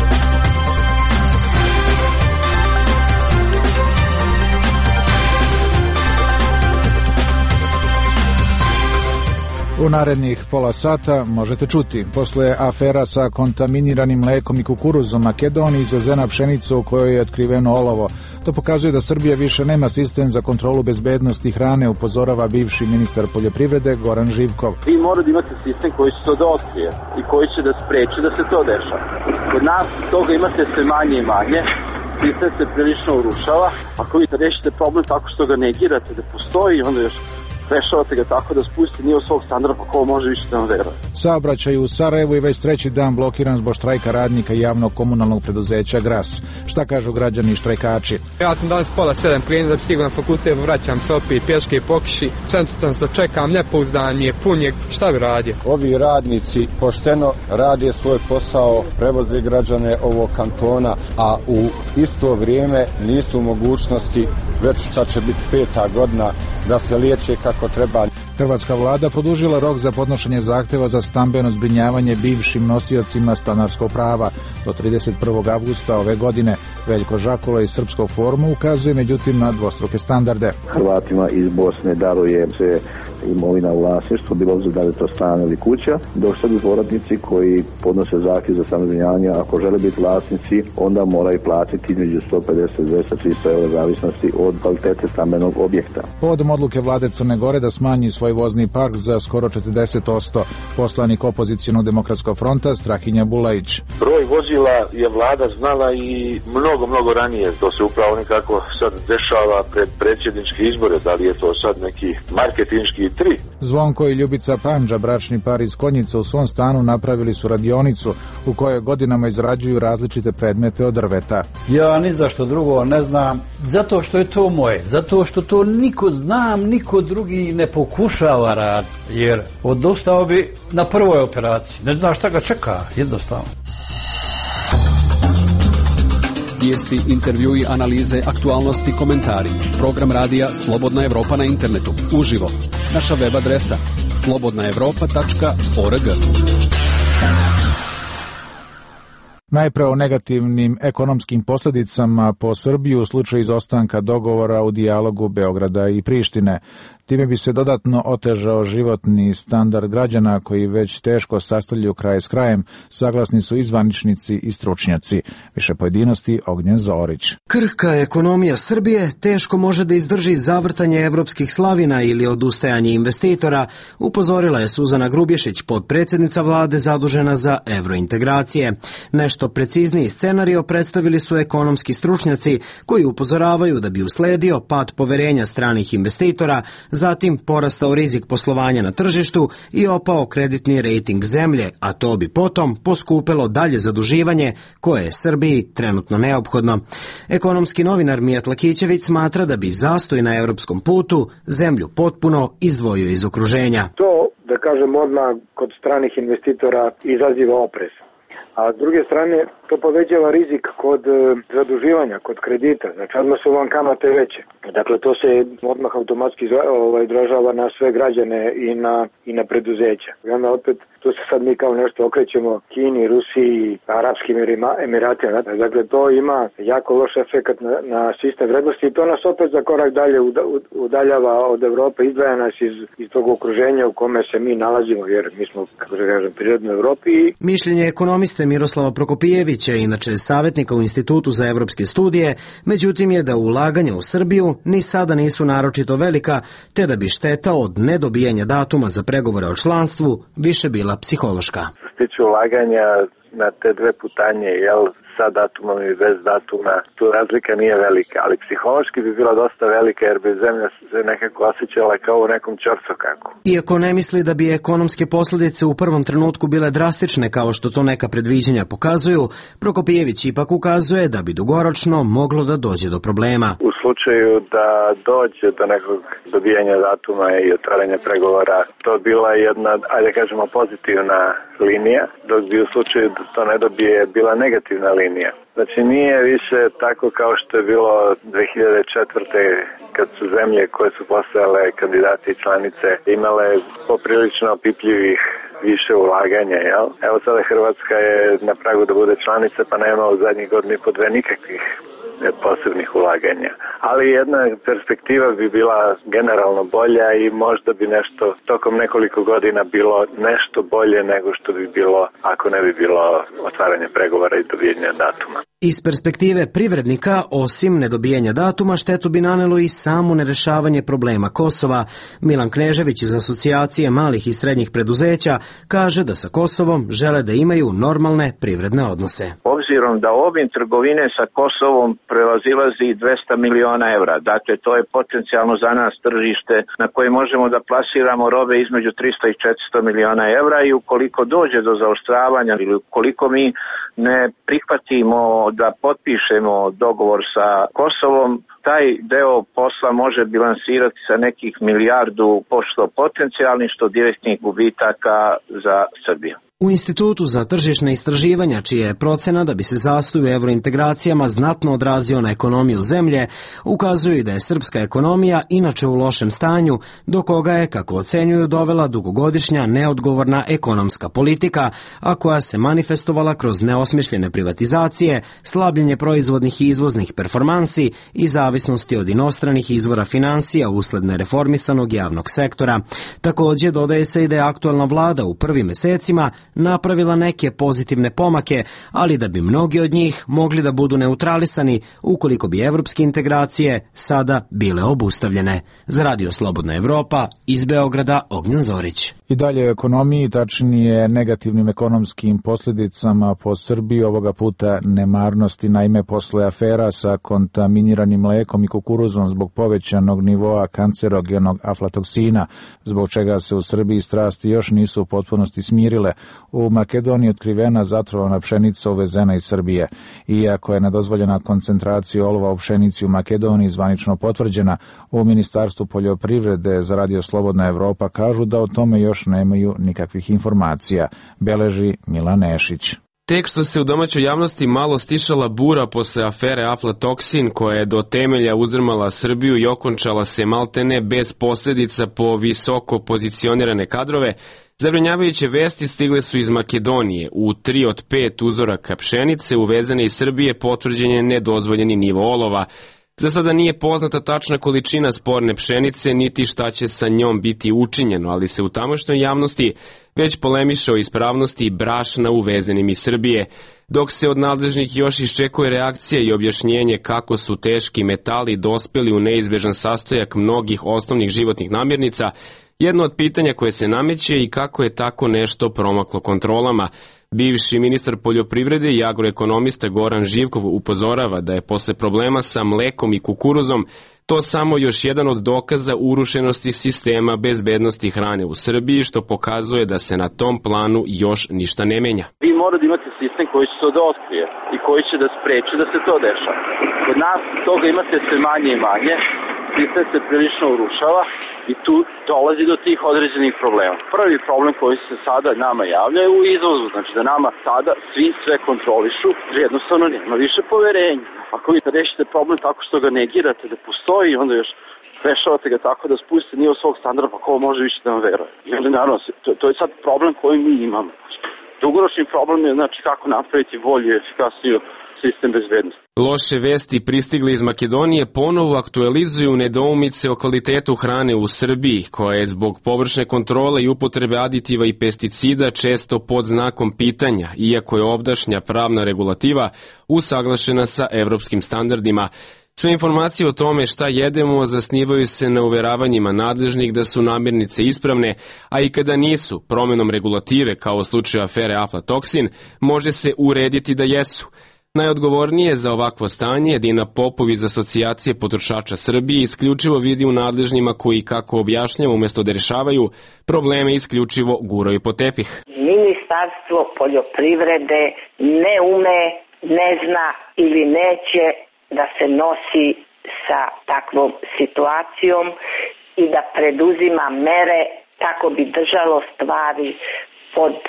U narednih pola sata možete čuti, posle afera sa kontaminiranim mlekom i kukuruzom Makedoniji izvezena pšenica u kojoj je otkriveno olovo. To pokazuje da Srbija više nema sistem za kontrolu bezbednosti hrane, upozorava bivši ministar poljoprivrede Goran Živkov. Vi morate imati sistem koji će to da otkrije i koji će da spreči da se to dešava. Kod nas toga imate sve manje i manje. Sistem se prilično urušava. Ako vi rešite problem tako što ga negirate da postoji, onda još rešavate ga tako da spusti nivo svog standarda, pa ko može više da vam veruje. Saobraćaj u Sarajevu je već treći dan blokiran zbog štrajka radnika javnog komunalnog preduzeća GRAS. Šta kažu građani i štrajkači? Ja sam danas pola 7 krenuo da stignem na fakultet, vraćam se opet pješke po kiši. Centrutan se čekam, nepouzdan mi je punjeg. Šta bi radio? Ovi radnici pošteno rade svoj posao, prevoze građane ovog kantona, a u isto vrijeme nisu u mogućnosti, već sad će biti 5. godina, da se liječe kako treba. Hrvatska vlada produžila rok za podnošenje zahteva za stambeno zbrinjavanje bivšim nosiocima stanarskog prava do 31. avgusta ove godine. Veljko Žakula iz Srpskog foruma ukazuje međutim na dvostruke standarde. Hrvatima iz Bosne daruje se imovina u vlasništvu, bilo obzir da li to stan ili kuća, dok sad povratnici koji podnose zahtjev za stambeno zbrinjavanje, ako žele biti vlasnici, onda moraju platiti između 150, 200, 300 eura zavisnosti od kvalitete stambenog objekta. Povodom odluke vlade Crne Gore da smanji svoj vozni park za skoro 40%, poslanik opozicijonog demokratskog fronta Strahinja Bulajić. Broj vozila je vlada znala i mnogo ranije. To se upravo nekako sad dešava pred predsjedničke izbore. Da li je to sad neki marketinški tri? Zvonko i Ljubica Pandža, bračni par iz Konjica, u svom stanu napravili su radionicu u kojoj godinama izrađuju različite predmete od drveta. Ja ni zašto drugo ne znam, zato što je to moje, zato što to niko drugi ne pokušava raditi, jer odustao bi na prvoj operaciji. Ne zna šta ga čeka, jednostavno. Vijesti, intervjui, analize, aktualnosti, komentari. Program radija Slobodna Evropa na internetu. Uživo. Naša web adresa slobodnaevropa.org. Najpre o negativnim ekonomskim posljedicama po Srbiju u slučaju izostanka dogovora u dijalogu Beograda i Prištine. Time bi se dodatno otežao životni standard građana koji već teško sastavljaju kraj s krajem, saglasni su i zvaničnici i stručnjaci. Više pojedinosti Ognjen Zorić. Krhka ekonomija Srbije teško može da izdrži zavrtanje evropskih slavina ili odustajanje investitora, upozorila je Suzana Grubješić, potpredsjednica vlade zadužena za evrointegracije. Nešto precizniji scenario predstavili su ekonomski stručnjaci koji upozoravaju da bi usledio pad poverenja stranih investitora, zatim porastao rizik poslovanja na tržištu i opao kreditni rejting zemlje, a to bi potom poskupelo dalje zaduživanje koje je Srbiji trenutno neophodno. Ekonomski novinar Mijat Lakićević smatra da bi zastoj na evropskom putu zemlju potpuno izdvojio iz okruženja. To, da kažem odmah, kod stranih investitora izaziva oprez. A s druge strane, to povećava rizik kod zaduživanja, kod kredita. Znači, odmah su vam kamate veće. Dakle, to se odmah automatski odražava na sve građane i na preduzeća. I onda opet, tu se sad mi kao nešto okrećemo Kini, Rusiji, Arapskim Emiratima. Dakle, to ima jako loš efekt na sistem vrednosti i to nas opet za korak dalje udaljava od Evrope, izdvaja nas iz tog okruženja u kome se mi nalazimo, jer mi smo, kako se kažem, prirodno u Evropi. Mišljenje ekonomiste Miroslava Prokopijevića, inače savjetnika u Institutu za evropske studije, međutim je da ulaganja u Srbiju ni sada nisu naročito velika, te da bi šteta od nedobijanja datuma za pregovore o članstvu više bila psihološka. Tiče ulaganja na te dve putanje, sa datumom i bez datuma, tu razlika nije velika, ali psihološki bi bila dosta velika jer bi zemlja se nekako osjećala kao u nekom ćorsokaku. Iako ne misli da bi ekonomske posljedice u prvom trenutku bile drastične kao što to neka predviđanja pokazuju, Prokopijević ipak ukazuje da bi dugoročno moglo da dođe do problema. U slučaju da dođe do nekog dobijanja datuma i otvaranja pregovora, to bila jedna, ajde kažemo, pozitivna linija, dok bi u slučaju da to ne dobije bila negativna linija. Znači nije više tako kao što je bilo 2004. kad su zemlje koje su postojale kandidati i članice imale poprilično opipljivih više ulaganja, jel? Evo sada Hrvatska je na pragu da bude članica, pa nema u zadnjih godina i po dve nikakvih posebnih ulaganja. Ali jedna perspektiva bi bila generalno bolja i možda bi nešto tokom nekoliko godina bilo nešto bolje nego što bi bilo ako ne bi bilo otvaranje pregovora i dobijanja datuma. Iz perspektive privrednika, osim nedobijanja datuma, štetu bi nanelo i samo nerešavanje problema Kosova. Milan Knežević iz Asocijacije malih i srednjih preduzeća kaže da sa Kosovom žele da imaju normalne privredne odnose. Obzirom da obim trgovine sa Kosovom prevazilazi 200 miliona evra, dakle to je potencijalno za nas tržište na koje možemo da plasiramo robe između 300 i 400 miliona evra i ukoliko dođe do zaoštravanja ili ukoliko mi ne prihvatimo da potpišemo dogovor sa Kosovom, taj deo posla može bilansirati sa nekih milijardu pošto potencijalnih, što direktnih gubitaka za Srbiju. U Institutu za tržišne istraživanja, čija je procena da bi se zastoj u evrointegracijama znatno odrazio na ekonomiju zemlje, ukazuju da je srpska ekonomija inače u lošem stanju, do koga je, kako ocenjuju, dovela dugogodišnja neodgovorna ekonomska politika, a koja se manifestovala kroz neosmišljene privatizacije, slabljenje proizvodnih i izvoznih performansi i zavisnosti od inostranih izvora finansija usled nereformisanog javnog sektora. Također dodaje se i da je aktualna vlada u prvim mesecima napravila neke pozitivne pomake, ali da bi mnogi od njih mogli da budu neutralisani ukoliko bi evropske integracije sada bile obustavljene. Za Radio Slobodna Evropa, iz Beograda, Ognjen Zorić. I dalje o ekonomiji, tačnije negativnim ekonomskim posljedicama po Srbiji, ovoga puta nemarnosti, naime posle afera sa kontaminiranim mlekom i kukuruzom zbog povećanog nivoa kancerogenog aflatoksina, zbog čega se u Srbiji strasti još nisu u potpunosti smirile. U Makedoniji otkrivena zatrovana pšenica uvezena iz Srbije. Iako je nedozvoljena koncentracija olova u pšenici u Makedoniji zvanično potvrđena, u Ministarstvu poljoprivrede za Radio Slobodna Evropa kažu da o tome još nemaju nikakvih informacija, beleži Milan Nešić. Tek što se u domaćoj javnosti malo stišala bura posle afere aflatoksin koja je do temelja uzrmala Srbiju i okončala se maltene bez posljedica po visoko pozicionirane kadrove, zabrinjavajuće vesti stigle su iz Makedonije. U 3 od 5 uzoraka pšenice uvezene iz Srbije potvrđen je nedozvoljeni nivo olova. Za sada nije poznata tačna količina sporne pšenice, niti šta će sa njom biti učinjeno, ali se u tamošnjoj javnosti već polemiše o ispravnosti brašna uvezenim iz Srbije, dok se od nadležnih još iščekuje reakcija i objašnjenje kako su teški metali dospeli u neizbežan sastojak mnogih osnovnih životnih namirnica. Jedno od pitanja koje se nameće i kako je tako nešto promaklo kontrolama. Bivši ministar poljoprivrede i agroekonomista Goran Živkov upozorava da je posle problema sa mlekom i kukuruzom to samo još jedan od dokaza urušenosti sistema bezbednosti hrane u Srbiji, što pokazuje da se na tom planu još ništa ne menja. Vi morate imati sistem koji će to da otkrije i koji će da spreči da se to dešava. Kod nas toga imate sve manje i manje, sistem se prilično urušava i tu dolazi do tih određenih problema. Prvi problem koji se sada nama javlja je u izvozu, znači da nama sada svi sve kontrolišu, jednostavno nema više poverenja. Ako vi rešite problem tako što ga negirate da postoji, onda još rešavate ga tako da spustite nivo svog standarda, pa ko može više da vam veruje. I onda naravno, to je sad problem koji mi imamo. Dugoročni problem je znači kako napraviti bolju i efikasniju sistem bezbednosti. Loše vesti pristigli iz Makedonije ponovo aktualizuju nedoumice o kvalitetu hrane u Srbiji, koja je zbog površne kontrole i upotrebe aditiva i pesticida često pod znakom pitanja, iako je ovdašnja pravna regulativa usaglašena sa evropskim standardima. Sve informacije o tome šta jedemo zasnivaju se na uveravanjima nadležnih da su namirnice ispravne, a i kada nisu, promenom regulative, kao u slučaju afere aflatoksin, može se urediti da jesu. Najodgovornije za ovakvo stanje Dina Popov iz Asocijacije potrošača Srbije isključivo vidi u nadležnjima koji, kako objašnjava, umjesto da rešavaju, probleme isključivo guraju pod tepih. Ministarstvo poljoprivrede ne ume, ne zna ili neće da se nosi sa takvom situacijom i da preduzima mere kako bi držalo stvari pod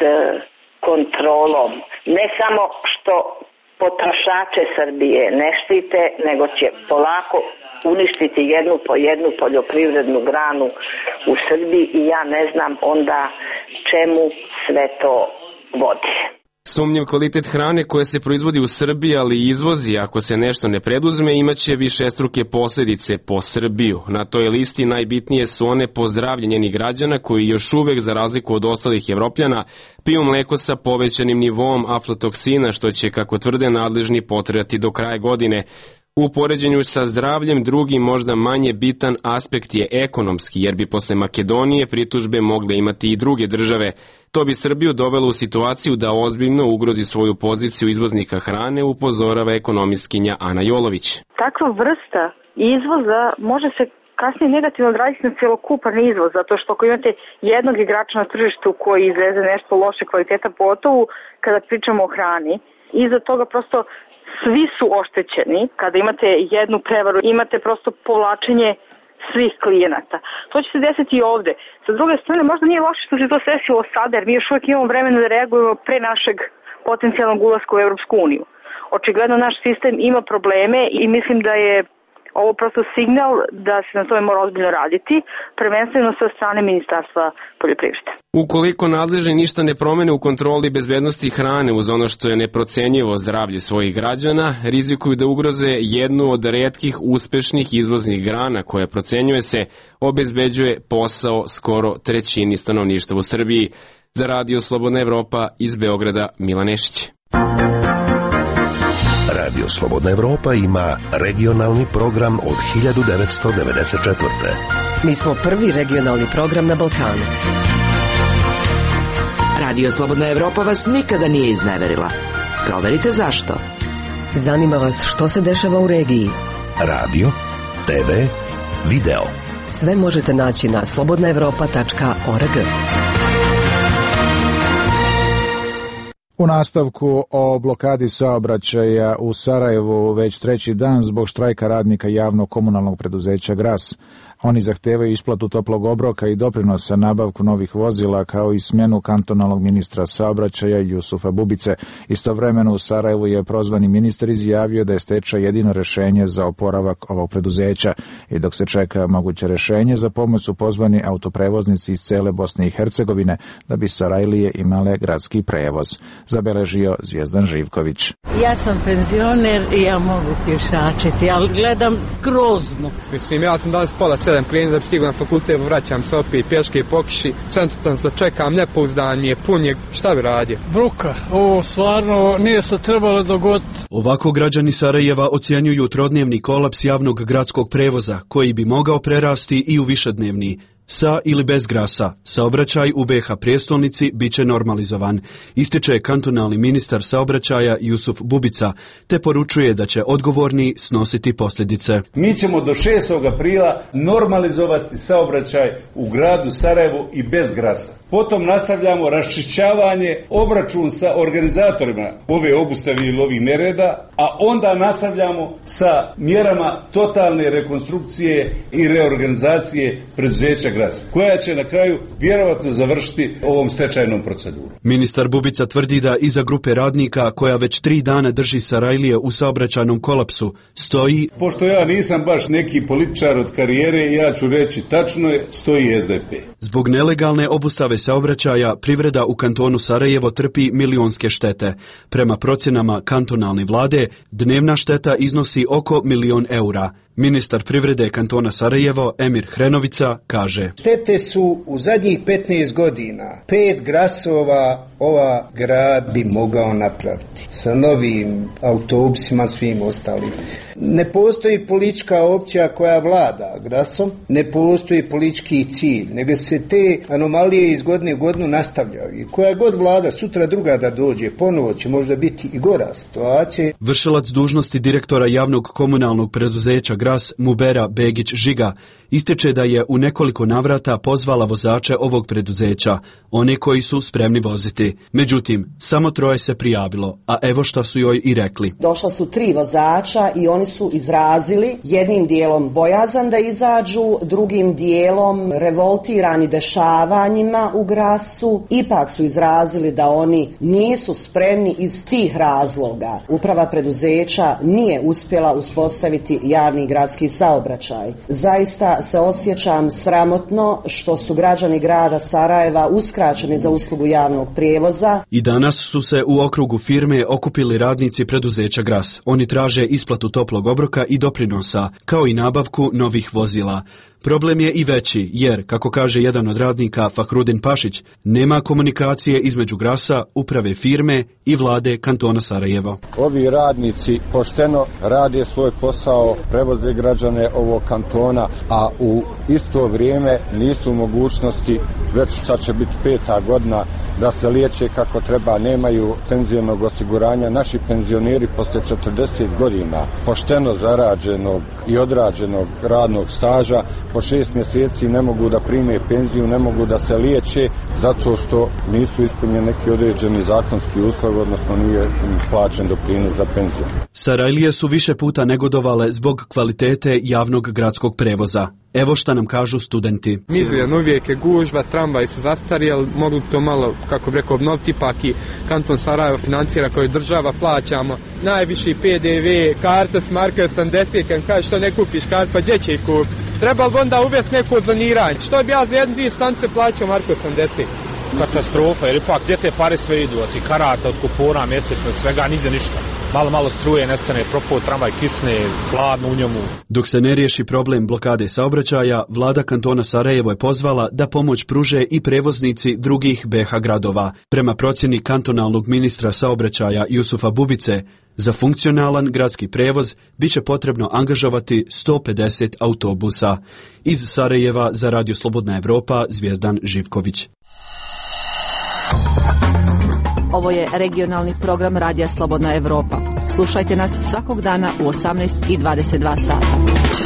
kontrolom. Ne samo što potrošače Srbije ne štite, nego će polako uništiti jednu po jednu poljoprivrednu granu u Srbiji i ja ne znam onda čemu sve to vodi. Sumnjiv kvalitet hrane koja se proizvodi u Srbiji, ali i izvozi, ako se nešto ne preduzme, imaće višestruke posljedice po Srbiju. Na toj listi najbitnije su one po zdravlje njenih građana koji još uvek, za razliku od ostalih Evropljana, piju mleko sa povećanim nivoom aflatoksina, što će, kako tvrde nadležni, potrajati do kraja godine. U poređenju sa zdravljem, drugi, možda manje bitan aspekt je ekonomski, jer bi posle Makedonije pritužbe mogle imati i druge države. To bi Srbiju dovelo u situaciju da ozbiljno ugrozi svoju poziciju izvoznika hrane, upozorava ekonomistkinja Ana Jolović. Takva vrsta izvoza može se kasnije negativno odraziti na celokupan izvoz, zato što ako imate jednog igrača na tržištu koji izveze nešto loše kvaliteta pogotovo kada pričamo o hrani, iza toga prosto svi su oštećeni. Kada imate jednu prevaru, imate prosto povlačenje svih klijenata. To će se desiti i ovde. Sa druge strane, možda nije loše što se to desilo sada, jer mi još uvijek imamo vremena da reagujemo pre našeg potencijalnog ulaska u Evropsku uniju. Očigledno naš sistem ima probleme i mislim da je ovo prosto signal da se na tome mora ozbiljno raditi, prvenstveno sa strane Ministarstva poljoprivrede. Ukoliko nadležni ništa ne promene u kontroli bezbednosti hrane uz ono što je neprocenjivo zdravlje svojih građana, rizikuju da ugroze jednu od retkih uspešnih izvoznih grana koja, procenjuje se, obezbeđuje posao skoro trećini stanovništva u Srbiji. Za Radio Slobodna Evropa iz Beograda, Milan Nešić. Radio Slobodna Evropa ima regionalni program od 1994. Mi smo prvi regionalni program na Balkanu. Radio Slobodna Evropa vas nikada nije izneverila. Proverite zašto. Zanima vas što se dešava u regiji. Radio, TV, video. Sve možete naći na slobodnaevropa.org. U nastavku o blokadi saobraćaja u Sarajevu već treći dan zbog štrajka radnika javnog komunalnog preduzeća GRAS. Oni zahtevaju isplatu toplog obroka i doprinosa, nabavku novih vozila, kao i smjenu kantonalnog ministra saobraćaja Jusufa Bubice. Istovremeno u Sarajevu je prozvani ministar izjavio da je stečaj jedino rešenje za oporavak ovog preduzeća i dok se čeka moguće rešenje, za pomoć su pozvani autoprevoznici iz cele Bosne i Hercegovine da bi Sarajlije imale gradski prevoz. Zabeležio Zvijezdan Živković. Ja sam penzioner i ja mogu pješačiti, ali gledam grozno. Mislim, ja sam danas pola 7 krenuo da bi stigao na fakultet, vraćam se opet pješke po kiši, centrutan da čekam, nepouzdan mi je, pun je, šta bi radio? Bruka, ovo stvarno nije se trebalo dogoditi. Ovako građani Sarajeva ocjenjuju trodnevni kolaps javnog gradskog prevoza, koji bi mogao prerasti i u višednevni. Sa ili bez grasa, saobraćaj u BiH prijestolnici biće normalizovan, ističe kantonalni ministar saobraćaja Jusuf Bubica, te poručuje da će odgovorni snositi posljedice. Mi ćemo do 6. aprila normalizovati saobraćaj u gradu Sarajevu i bez grasa. Potom nastavljamo raščišćavanje, obračun sa organizatorima ove obustave ili ovih nereda, a onda nastavljamo sa mjerama totalne rekonstrukcije i reorganizacije preduzeća GRAS, koja će na kraju vjerovatno završiti ovom stečajnom procedurom. Ministar Bubica tvrdi da iza grupe radnika koja već 3 dana drži Sarajlije u saobraćajnom kolapsu stoji... Pošto ja nisam baš neki političar od karijere, ja ću reći tačno je, stoji SDP. Zbog nelegalne obustave saobraćaja, privreda u kantonu Sarajevo trpi milionske štete. Prema procjenama kantonalne vlade, dnevna šteta iznosi oko 1.000.000 eura. Ministar privrede kantona Sarajevo, Emir Hrenovica, kaže: Štete su u zadnjih 15 godina 5 grasova ova grad bi mogao napraviti sa novim autobusima, svim ostalim. Ne postoji politička opcija koja vlada grasom, ne postoji politički cilj, nego se te anomalije iz godine u godinu nastavljaju. I koja god vlada, sutra druga da dođe, ponovo će možda biti i gora situacija. Vršilac dužnosti direktora javnog komunalnog preduzeća Gras, Mubera Begić Žiga, ističe da je u nekoliko navrata pozvala vozače ovog preduzeća, one koji su spremni voziti. Međutim, samo 3 se prijavilo, a evo šta su joj i rekli. Došla su 3 vozača i oni su izrazili jednim dijelom bojazan da izađu, drugim dijelom revoltirani dešavanjima u Grasu. Ipak su izrazili da oni nisu spremni iz tih razloga. Uprava preduzeća nije uspjela uspostaviti javni gradski saobraćaj. Zaista se osjećam sramotno što su građani grada Sarajeva uskraćeni za uslugu javnog prijevoza. I danas su se u okrugu firme okupili radnici preduzeća Gras. Oni traže isplatu toplog obroka i doprinosa, kao i nabavku novih vozila. Problem je i veći, jer, kako kaže jedan od radnika Fahrudin Pašić, nema komunikacije između Grasa, uprave firme i vlade kantona Sarajevo. Ovi radnici pošteno rade svoj posao, prevoze građane ovog kantona, a u isto vrijeme nisu u mogućnosti, već sad će biti 5. godina, da se liječe kako treba, nemaju penzionog osiguranja. Naši penzioneri posle 40 godina pošteno zarađenog i odrađenog radnog staža po 6 mjeseci ne mogu da prime penziju, ne mogu da se liječe zato što nisu ispunjeni neki određeni zakonski uslovi, odnosno nije plaćen doprinos za penziju. Sarajlije su više puta negodovale zbog kvalitete javnog gradskog prevoza. Evo šta nam kažu studenti. Mizlijan, uvijek je gužva, tramvaj se zastarijeli, mogli to malo, kako bi rekao, obnoviti, ipak i kanton Sarajevo financira koju država, plaćamo najviši PDV, karta s marke 80, kad kažeš što ne kupiš kartu, pa gdje će ih kupiti? Trebalo bi onda uvesti neko zoniranje. Što bi ja za 1-2 stanice plaćao marku 80? Katastrofa, jer ipak gdje te pare sve idu, od karata, od kupona, mjesečno, svega, nigdje ništa. Malo struje, nestane, propao tramvaj, kisne, hladno u njemu. Dok se ne riješi problem blokade saobraćaja, vlada kantona Sarajevo je pozvala da pomoć pruže i prevoznici drugih BiH gradova. Prema procjeni kantonalnog ministra saobraćaja Jusufa Bubice, za funkcionalan gradski prevoz bit će potrebno angažovati 150 autobusa. Iz Sarajeva za Radio Slobodna Evropa, Zvijezdan Živković. Ovo je regionalni program Radija Slobodna Evropa. Slušajte nas svakog dana u 18:22 sata.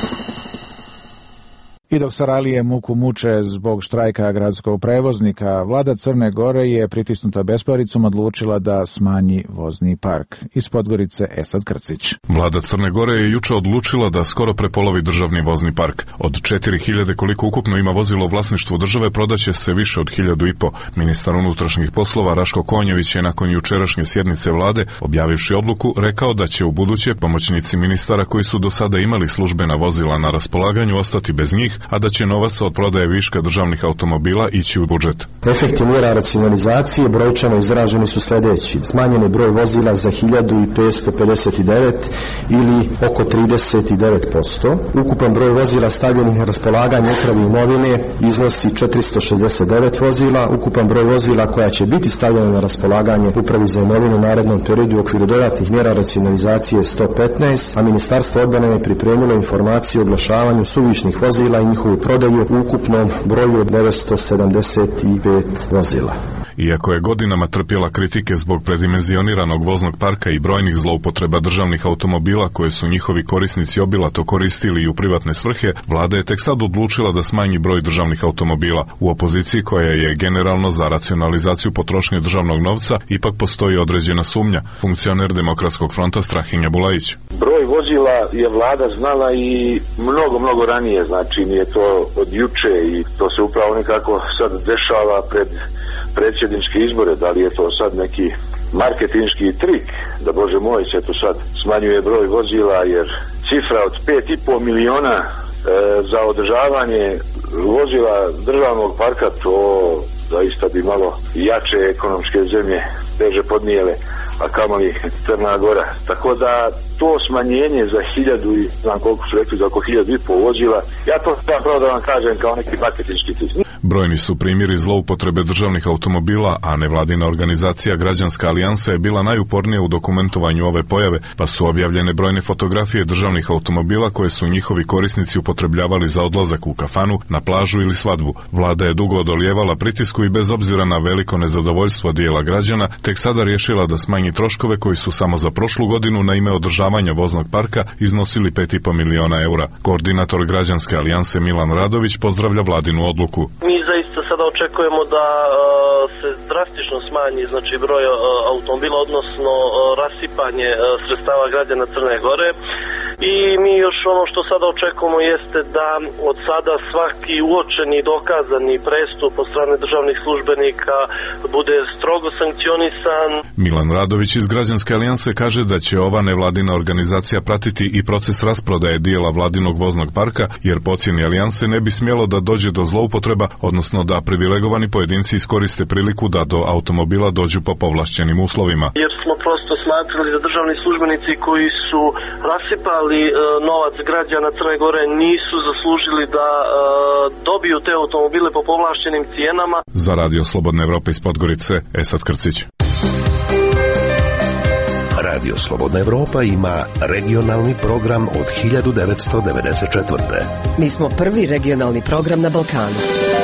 I dok Sarajlije muku muče zbog štrajka gradskog prevoznika, vlada Crne Gore je pritisnuta besparicom odlučila da smanji vozni park. Iz Podgorice Esad Krcić. Vlada Crne Gore je juče odlučila da skoro prepolovi državni vozni park. Od 4.000 koliko ukupno ima vozilo u vlasništvu države, prodaće se više od 1.500. Ministar unutrašnjih poslova Raško Konjević je nakon jučerašnje sjednice vlade, objavivši odluku, rekao da će u buduće pomoćnici ministara koji su do sada imali službena vozila na raspolaganju ostati bez njih, a da će novac od prodaje viška državnih automobila ići u budžet. Efekti mjera racionalizacije brojčano izraženi su sljedeći. Smanjeni broj vozila za 1.559 ili oko 39%. Ukupan broj vozila stavljenih na raspolaganje upravi imovine iznosi 469 vozila. Ukupan broj vozila koja će biti stavljena na raspolaganje upravi za imovinu u narednom periodu u okviru dodatnih mjera racionalizacije 115, a Ministarstvo odbrane je pripremilo informaciju o oglašavanju suvišnih vozila i njihovu prodaju u ukupnom broju od 975 vozila. Iako je godinama trpjela kritike zbog predimenzioniranog voznog parka i brojnih zloupotreba državnih automobila koje su njihovi korisnici obilato koristili i u privatne svrhe, vlada je tek sad odlučila da smanji broj državnih automobila. U opoziciji, koja je generalno za racionalizaciju potrošnje državnog novca, ipak postoji određena sumnja. Funkcioner Demokratskog fronta Strahinja Bulajić. Broj vozila je vlada znala i mnogo ranije, znači nije to od juče i to se upravo nekako sad dešava pred predsjedničke izbore. Da li je to sad neki marketinški trik, da Bože moj se to sad smanjuje broj vozila, jer cifra od 5,5 miliona za održavanje vozila državnog parka, to zaista bi malo jače ekonomske zemlje teže podnijele, a kamoli Crna Gora. Tako da to smanjenje za 1000 i znam koliko su rekli za oko 1500 vozila, ja to pravo da vam kažem kao neki marketinški trik. Brojni su primjeri zloupotrebe državnih automobila, a nevladina organizacija Građanska alijansa je bila najupornija u dokumentovanju ove pojave, pa su objavljene brojne fotografije državnih automobila koje su njihovi korisnici upotrebljavali za odlazak u kafanu, na plažu ili svadbu. Vlada je dugo odolijevala pritisku i bez obzira na veliko nezadovoljstvo dijela građana, tek sada riješila da smanji troškove koji su samo za prošlu godinu na ime održavanja voznog parka iznosili 5,5 miliona eura. Koordinator Građanske alijanse Milan Radović pozdravlja vladinu odluku. Mi zaista sada očekujemo da se drastično smanji broj automobila, odnosno rasipanje sredstava građana Crne Gore. I mi još ono što sada očekujemo jeste da od sada svaki uočeni i dokazani prestup od strane državnih službenika bude strogo sankcionisan. Milan Radović iz Građanske alijanse kaže da će ova nevladina organizacija pratiti i proces rasprodaje dijela vladinog voznog parka, jer po ocjeni alijanse ne bi smjelo da dođe do zloupotreba, odnosno da privilegovani pojedinci iskoriste priliku da do automobila dođu po povlašćenim uslovima. Jer smo prosto smatrali da državni službenici koji su rasipali novac građana Crne Gore nisu zaslužili da dobiju te automobile po povlašćenim cijenama. Za Radio Slobodne Evrope iz Podgorice, Esad Krcić. Radio Slobodna Evropa ima regionalni program od 1994. Mi smo prvi regionalni program na Balkanu.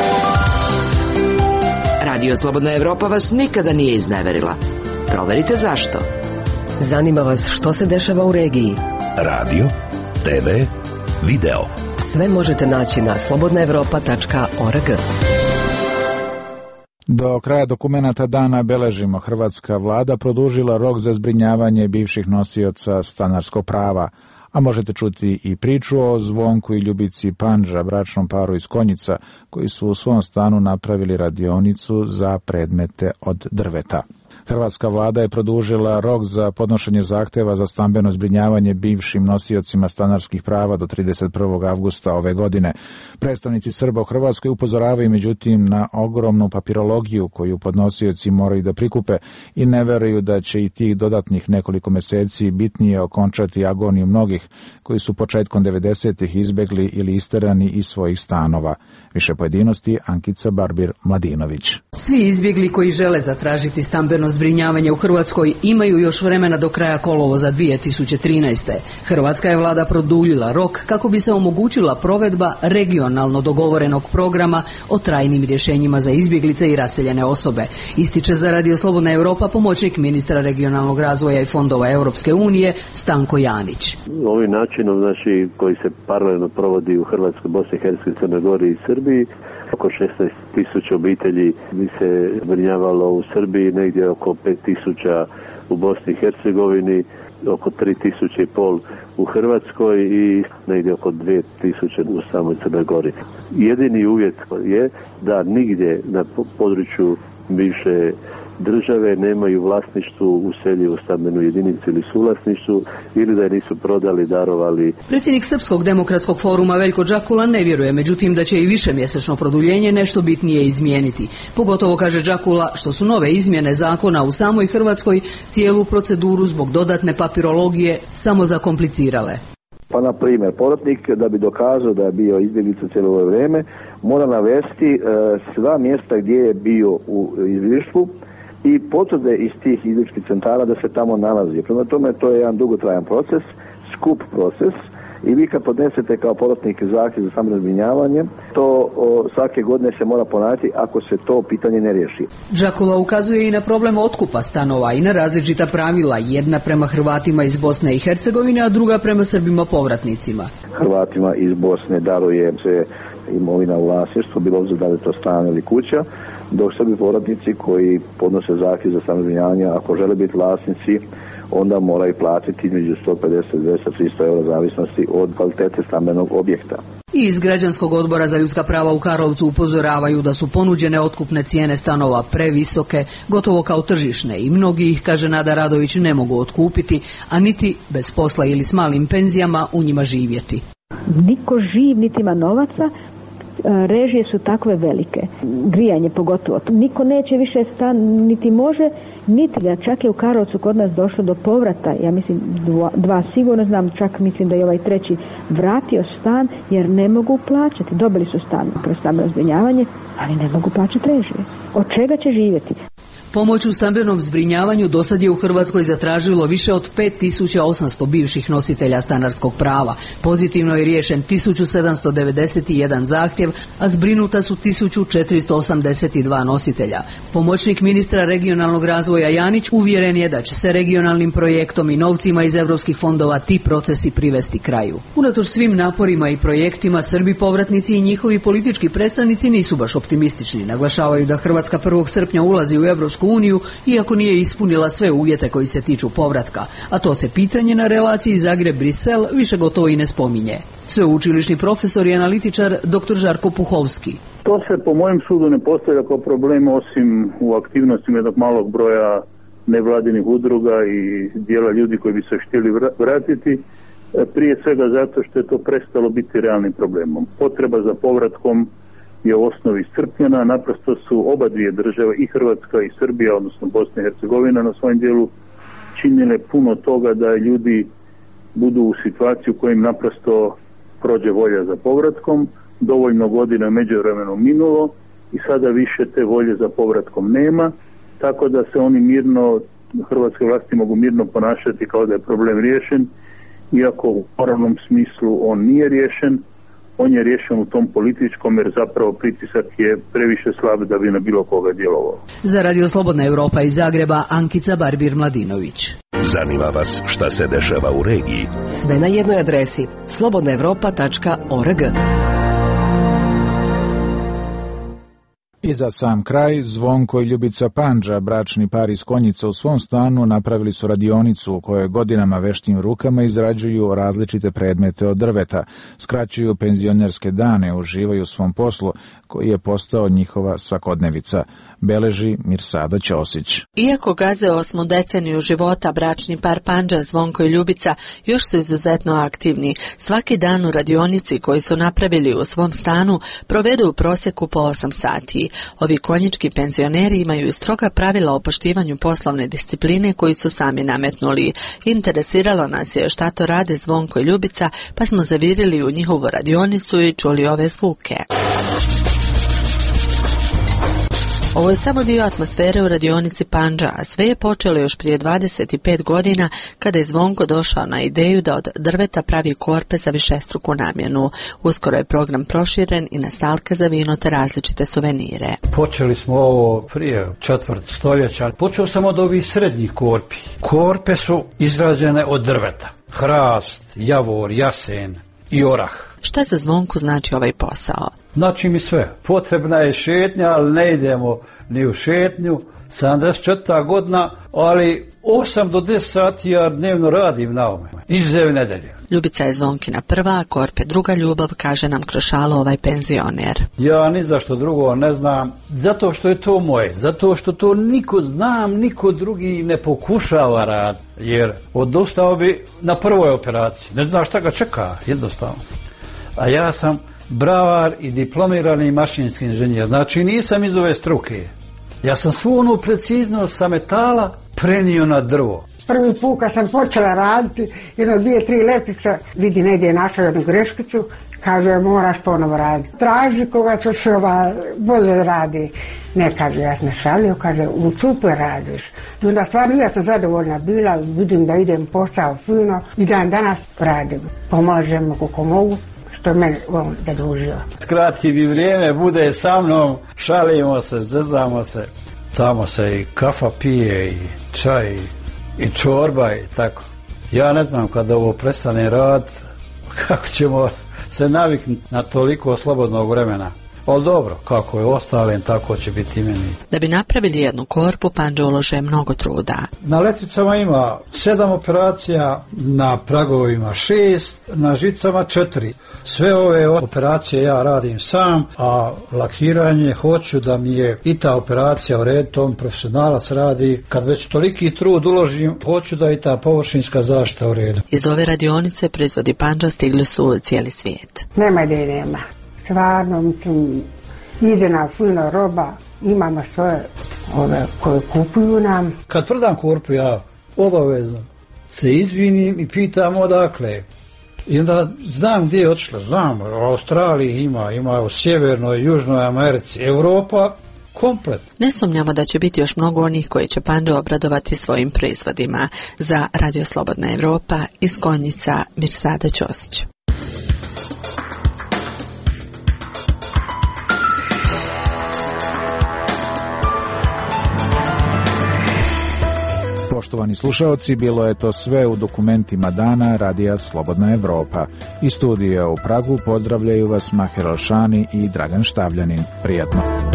Radio Slobodna Evropa vas nikada nije izneverila. Proverite zašto. Zanima vas što se dešava u regiji. Radio, TV, video. Sve možete naći na slobodnaevropa.org. Do kraja dokumenata dana beležimo. Hrvatska vlada produžila rok za zbrinjavanje bivših nosioca stanarskog prava, a možete čuti i priču o Zvonku i Ljubici Pandža, bračnom paru iz Konjica, koji su u svom stanu napravili radionicu za predmete od drveta. Hrvatska vlada je produžila rok za podnošenje zahteva za stambeno zbrinjavanje bivšim nosiocima stanarskih prava do 31. avgusta ove godine. Predstavnici Srba u Hrvatskoj upozoravaju međutim na ogromnu papirologiju koju podnosioci moraju da prikupe i ne veruju da će i tih dodatnih nekoliko meseci bitnije okončati agoniju mnogih koji su početkom 90-ih izbegli ili isterani iz svojih stanova. Više pojedinosti Ankica Barbir-Mladinović. Svi izbjegli koji žele zatražiti stambeno zbrinjavanje u Hrvatskoj imaju još vremena do kraja kolovoza 2013. Hrvatska je vlada produljila rok kako bi se omogućila provedba regionalno dogovorenog programa o trajnim rješenjima za izbjeglice i raseljene osobe. Ističe za Radio Slobodna Evropa pomoćnik ministra regionalnog razvoja i fondova Europske unije Stanko Janić. Ovim načinom koji se paralelno provodi u Hrvatskoj, Bosni i Hercegovini, Crnoj Gori i Srbiji, oko 16.000 obitelji bi se zbrinjavalo u Srbiji, negdje oko 5.000 u Bosni i Hercegovini, oko 3.500 u Hrvatskoj i negdje oko 2.000 u samoj Crnoj Gori. Jedini uvjet je da nigdje na području bivše države nemaju vlasništvu useljivu stambenu jedinicu ili suvlasništvu ili da je nisu prodali, darovali. Predsjednik Srpskog demokratskog foruma Veljko Džakula ne vjeruje, međutim da će i višemjesečno produljenje nešto bitnije izmijeniti. Pogotovo, kaže Džakula, što su nove izmjene zakona u samoj Hrvatskoj cijelu proceduru zbog dodatne papirologije samo zakomplicirale. Pa na primjer, povratnik da bi dokazao da je bio izbjeglica cijelo ovo vrijeme mora navesti sva mjesta gdje je bio u izbjeglištvu i potvrde iz tih izbjegličkih centara da se tamo nalazi. Prema tome, to je jedan dugotrajan proces, skup proces i vi kad podnesete kao povratnik zahtjev za stambeno zbrinjavanje, to svake godine se mora ponavljati ako se to pitanje ne riješi. Džakula ukazuje i na problem otkupa stanova i na različita pravila, jedna prema Hrvatima iz Bosne i Hercegovine, a druga prema Srbima povratnicima. Hrvatima iz Bosne daruje se imovina u vlasništvu, bilo obzir da li je to stan ili kuća, dok Srbi povratnici koji podnose zahtjev za stambeno zbrinjavanje, ako žele biti vlasnici, onda moraju platiti između 150, 200, 300 eura zavisnosti od kvalitete stambenog objekta. I iz Građanskog odbora za ljudska prava u Karlovcu upozoravaju da su ponuđene otkupne cijene stanova previsoke, gotovo kao tržišne, i mnogi ih, kaže Nada Radović, ne mogu otkupiti, a niti bez posla ili s malim penzijama u njima živjeti. Niko živ niti ima novaca režije su takve velike, grijanje pogotovo. Niko neće više stan, niti može, niti da čak je u Karlovcu kod nas došlo do povrata, ja mislim dva sigurno znam, čak mislim da je ovaj treći vratio stan jer ne mogu plaćati. Dobili su stan kroz stambeno zbrinjavanje, ali ne mogu plaćati režije. Od čega će živjeti? Pomoć u stambenom zbrinjavanju dosad je u Hrvatskoj zatražilo više od 5800 bivših nositelja stanarskog prava. Pozitivno je riješen 1791 zahtjev, a zbrinuta su 1482 nositelja. Pomoćnik ministra regionalnog razvoja Janić uvjeren je da će se regionalnim projektom i novcima iz europskih fondova ti procesi privesti kraju. Unatoč svim naporima i projektima, Srbi povratnici i njihovi politički predstavnici nisu baš optimistični. Naglašavaju da Hrvatska 1. srpnja ulazi u Europsku uniju, iako nije ispunila sve uvjete koji se tiču povratka, a to se pitanje na relaciji Zagreb-Brisel više gotovo i ne spominje. Sveučilišni profesor i analitičar dr. Žarko Puhovski. To se po mojem sudu ne postavlja kao problem osim u aktivnostima jednog malog broja nevladinih udruga i dijela ljudi koji bi se htjeli vratiti, prije svega zato što je to prestalo biti realnim problemom. Potreba za povratkom je u osnovi iscrpljena, naprosto su oba dvije države, i Hrvatska i Srbija, odnosno Bosna i Hercegovina, na svojem dijelu činile puno toga da ljudi budu u situaciji u kojim naprosto prođe volja za povratkom. Dovoljno godina je međuvremeno minulo i sada više te volje za povratkom nema, tako da se oni mirno, hrvatske vlasti mogu mirno ponašati kao da je problem riješen, iako u moralnom smislu on nije riješen. On je riješen u tom političkom jer zapravo pritisak je previše slab da bi na bilo koga djelovao. Za Radio Slobodna Europa iz Zagreba, Ankica Barbir-Mladinović. Zanima vas šta se dešava u regiji? Sve na jednoj adresi slobodnaevropa.org. I za sam kraj, Zvonko i Ljubica Pandža, bračni par iz Konjica, u svom stanu napravili su radionicu u kojoj godinama veštim rukama izrađuju različite predmete od drveta, skraćuju penzionerske dane, uživaju u svom poslu koji je postao njihova svakodnevica, beleži Mirsada Ćosić. Iako gaze 8. deceniju života, bračni par Pandža, Zvonko i Ljubica još su izuzetno aktivni. Svaki dan u radionici koji su napravili u svom stanu provedu u prosjeku po 8 sati. Ovi konjički penzioneri imaju i stroga pravila o poštivanju poslovne discipline koji su sami nametnuli. Interesiralo nas je šta to rade Zvonko i Ljubica, pa smo zavirili u njihovu radionicu i čuli ove zvuke. Ovo je samo dio atmosfere u radionici Pandža, a sve je počelo još prije 25 godina kada je Zvonko došao na ideju da od drveta pravi korpe za višestruku namjenu. Uskoro je program proširen i na stalke za vino te različite suvenire. Počeli smo ovo prije 4. stoljeća. Počeo sam od ovih srednjih korpi. Korpe su izrađene od drveta. Hrast, javor, jasen i orah. Šta za Zvonku znači ovaj posao? Znači mi sve. Potrebna je šetnja, ali ne idemo ni u šetnju. 74. godina, ali 8 do 10 sati ja dnevno radim na ovome. Izuzev nedelje. Ljubica je Zvonkina prva, a Korpe druga ljubav, kaže nam kroz šalu ovaj penzioner. Ja ni za što drugo ne znam, zato što je to moje, zato što to niko drugi ne pokušava raditi, jer odustao bi na prvoj operaciji. Ne zna šta ga čeka, jednostavno. A ja sam bravar i diplomirani mašinski inženjer, znači nisam iz ove struke. Ja sam svu onu preciznost sa metala prenio na drvo. Prvi put kad sam počela raditi, 1, 2, 3 letvice, vidi negdje je našao jednu greškicu, kaže moraš ponovo raditi. Traži koga ćeš bolje radi. Ne, kaže, ja sam šalio, kaže, u super radiš. I onda stvarno ja sam zadovoljna bila, vidim da idem posao fino i dan danas radim. Pomažem koliko mogu. Što je mene da družio. Skrati bi vrijeme, bude sa mnom, šalimo se, zezamo se. Tamo se i kafa pije, i čaj, i čorba i tako. Ja ne znam kada ovo prestane rad, kako ćemo se naviknuti na toliko slobodnog vremena. Ali dobro, kako je ostalen, tako će biti i meni. Da bi napravili jednu korpu, Pandža ulože mnogo truda. Na letvicama ima 7 operacija, na pragovima 6, na žicama 4. Sve ove operacije ja radim sam, a lakiranje hoću da mi je i ta operacija u redu, tom profesionalac radi. Kad već toliki trud uložim, hoću da i ta površinska zaštita u redu. Iz ove radionice proizvodi Pandža stigli su u cijeli svijet. Nema ideje, nema. stvarno, mislim, ide nam fino roba, imamo svoje ove koje kupuju nam. Kad prodam korpu, ja obavezno se izvinim i pitam odakle. I onda znam gdje je otišla, znam, u Australiji ima u Sjevernoj, Južnoj Americi, Europa, komplet. Ne sumnjamo da će biti još mnogo onih koji će Pandžu obradovati svojim proizvodima. Za Radio Slobodna Evropa iz Konjica, Mirsada Ćosić. Poštovani slušaoci, bilo je to sve u dokumentima dana Radija Slobodna Evropa. Iz studija u Pragu pozdravljaju vas Maher Alšani i Dragan Štavljanin. Prijatno.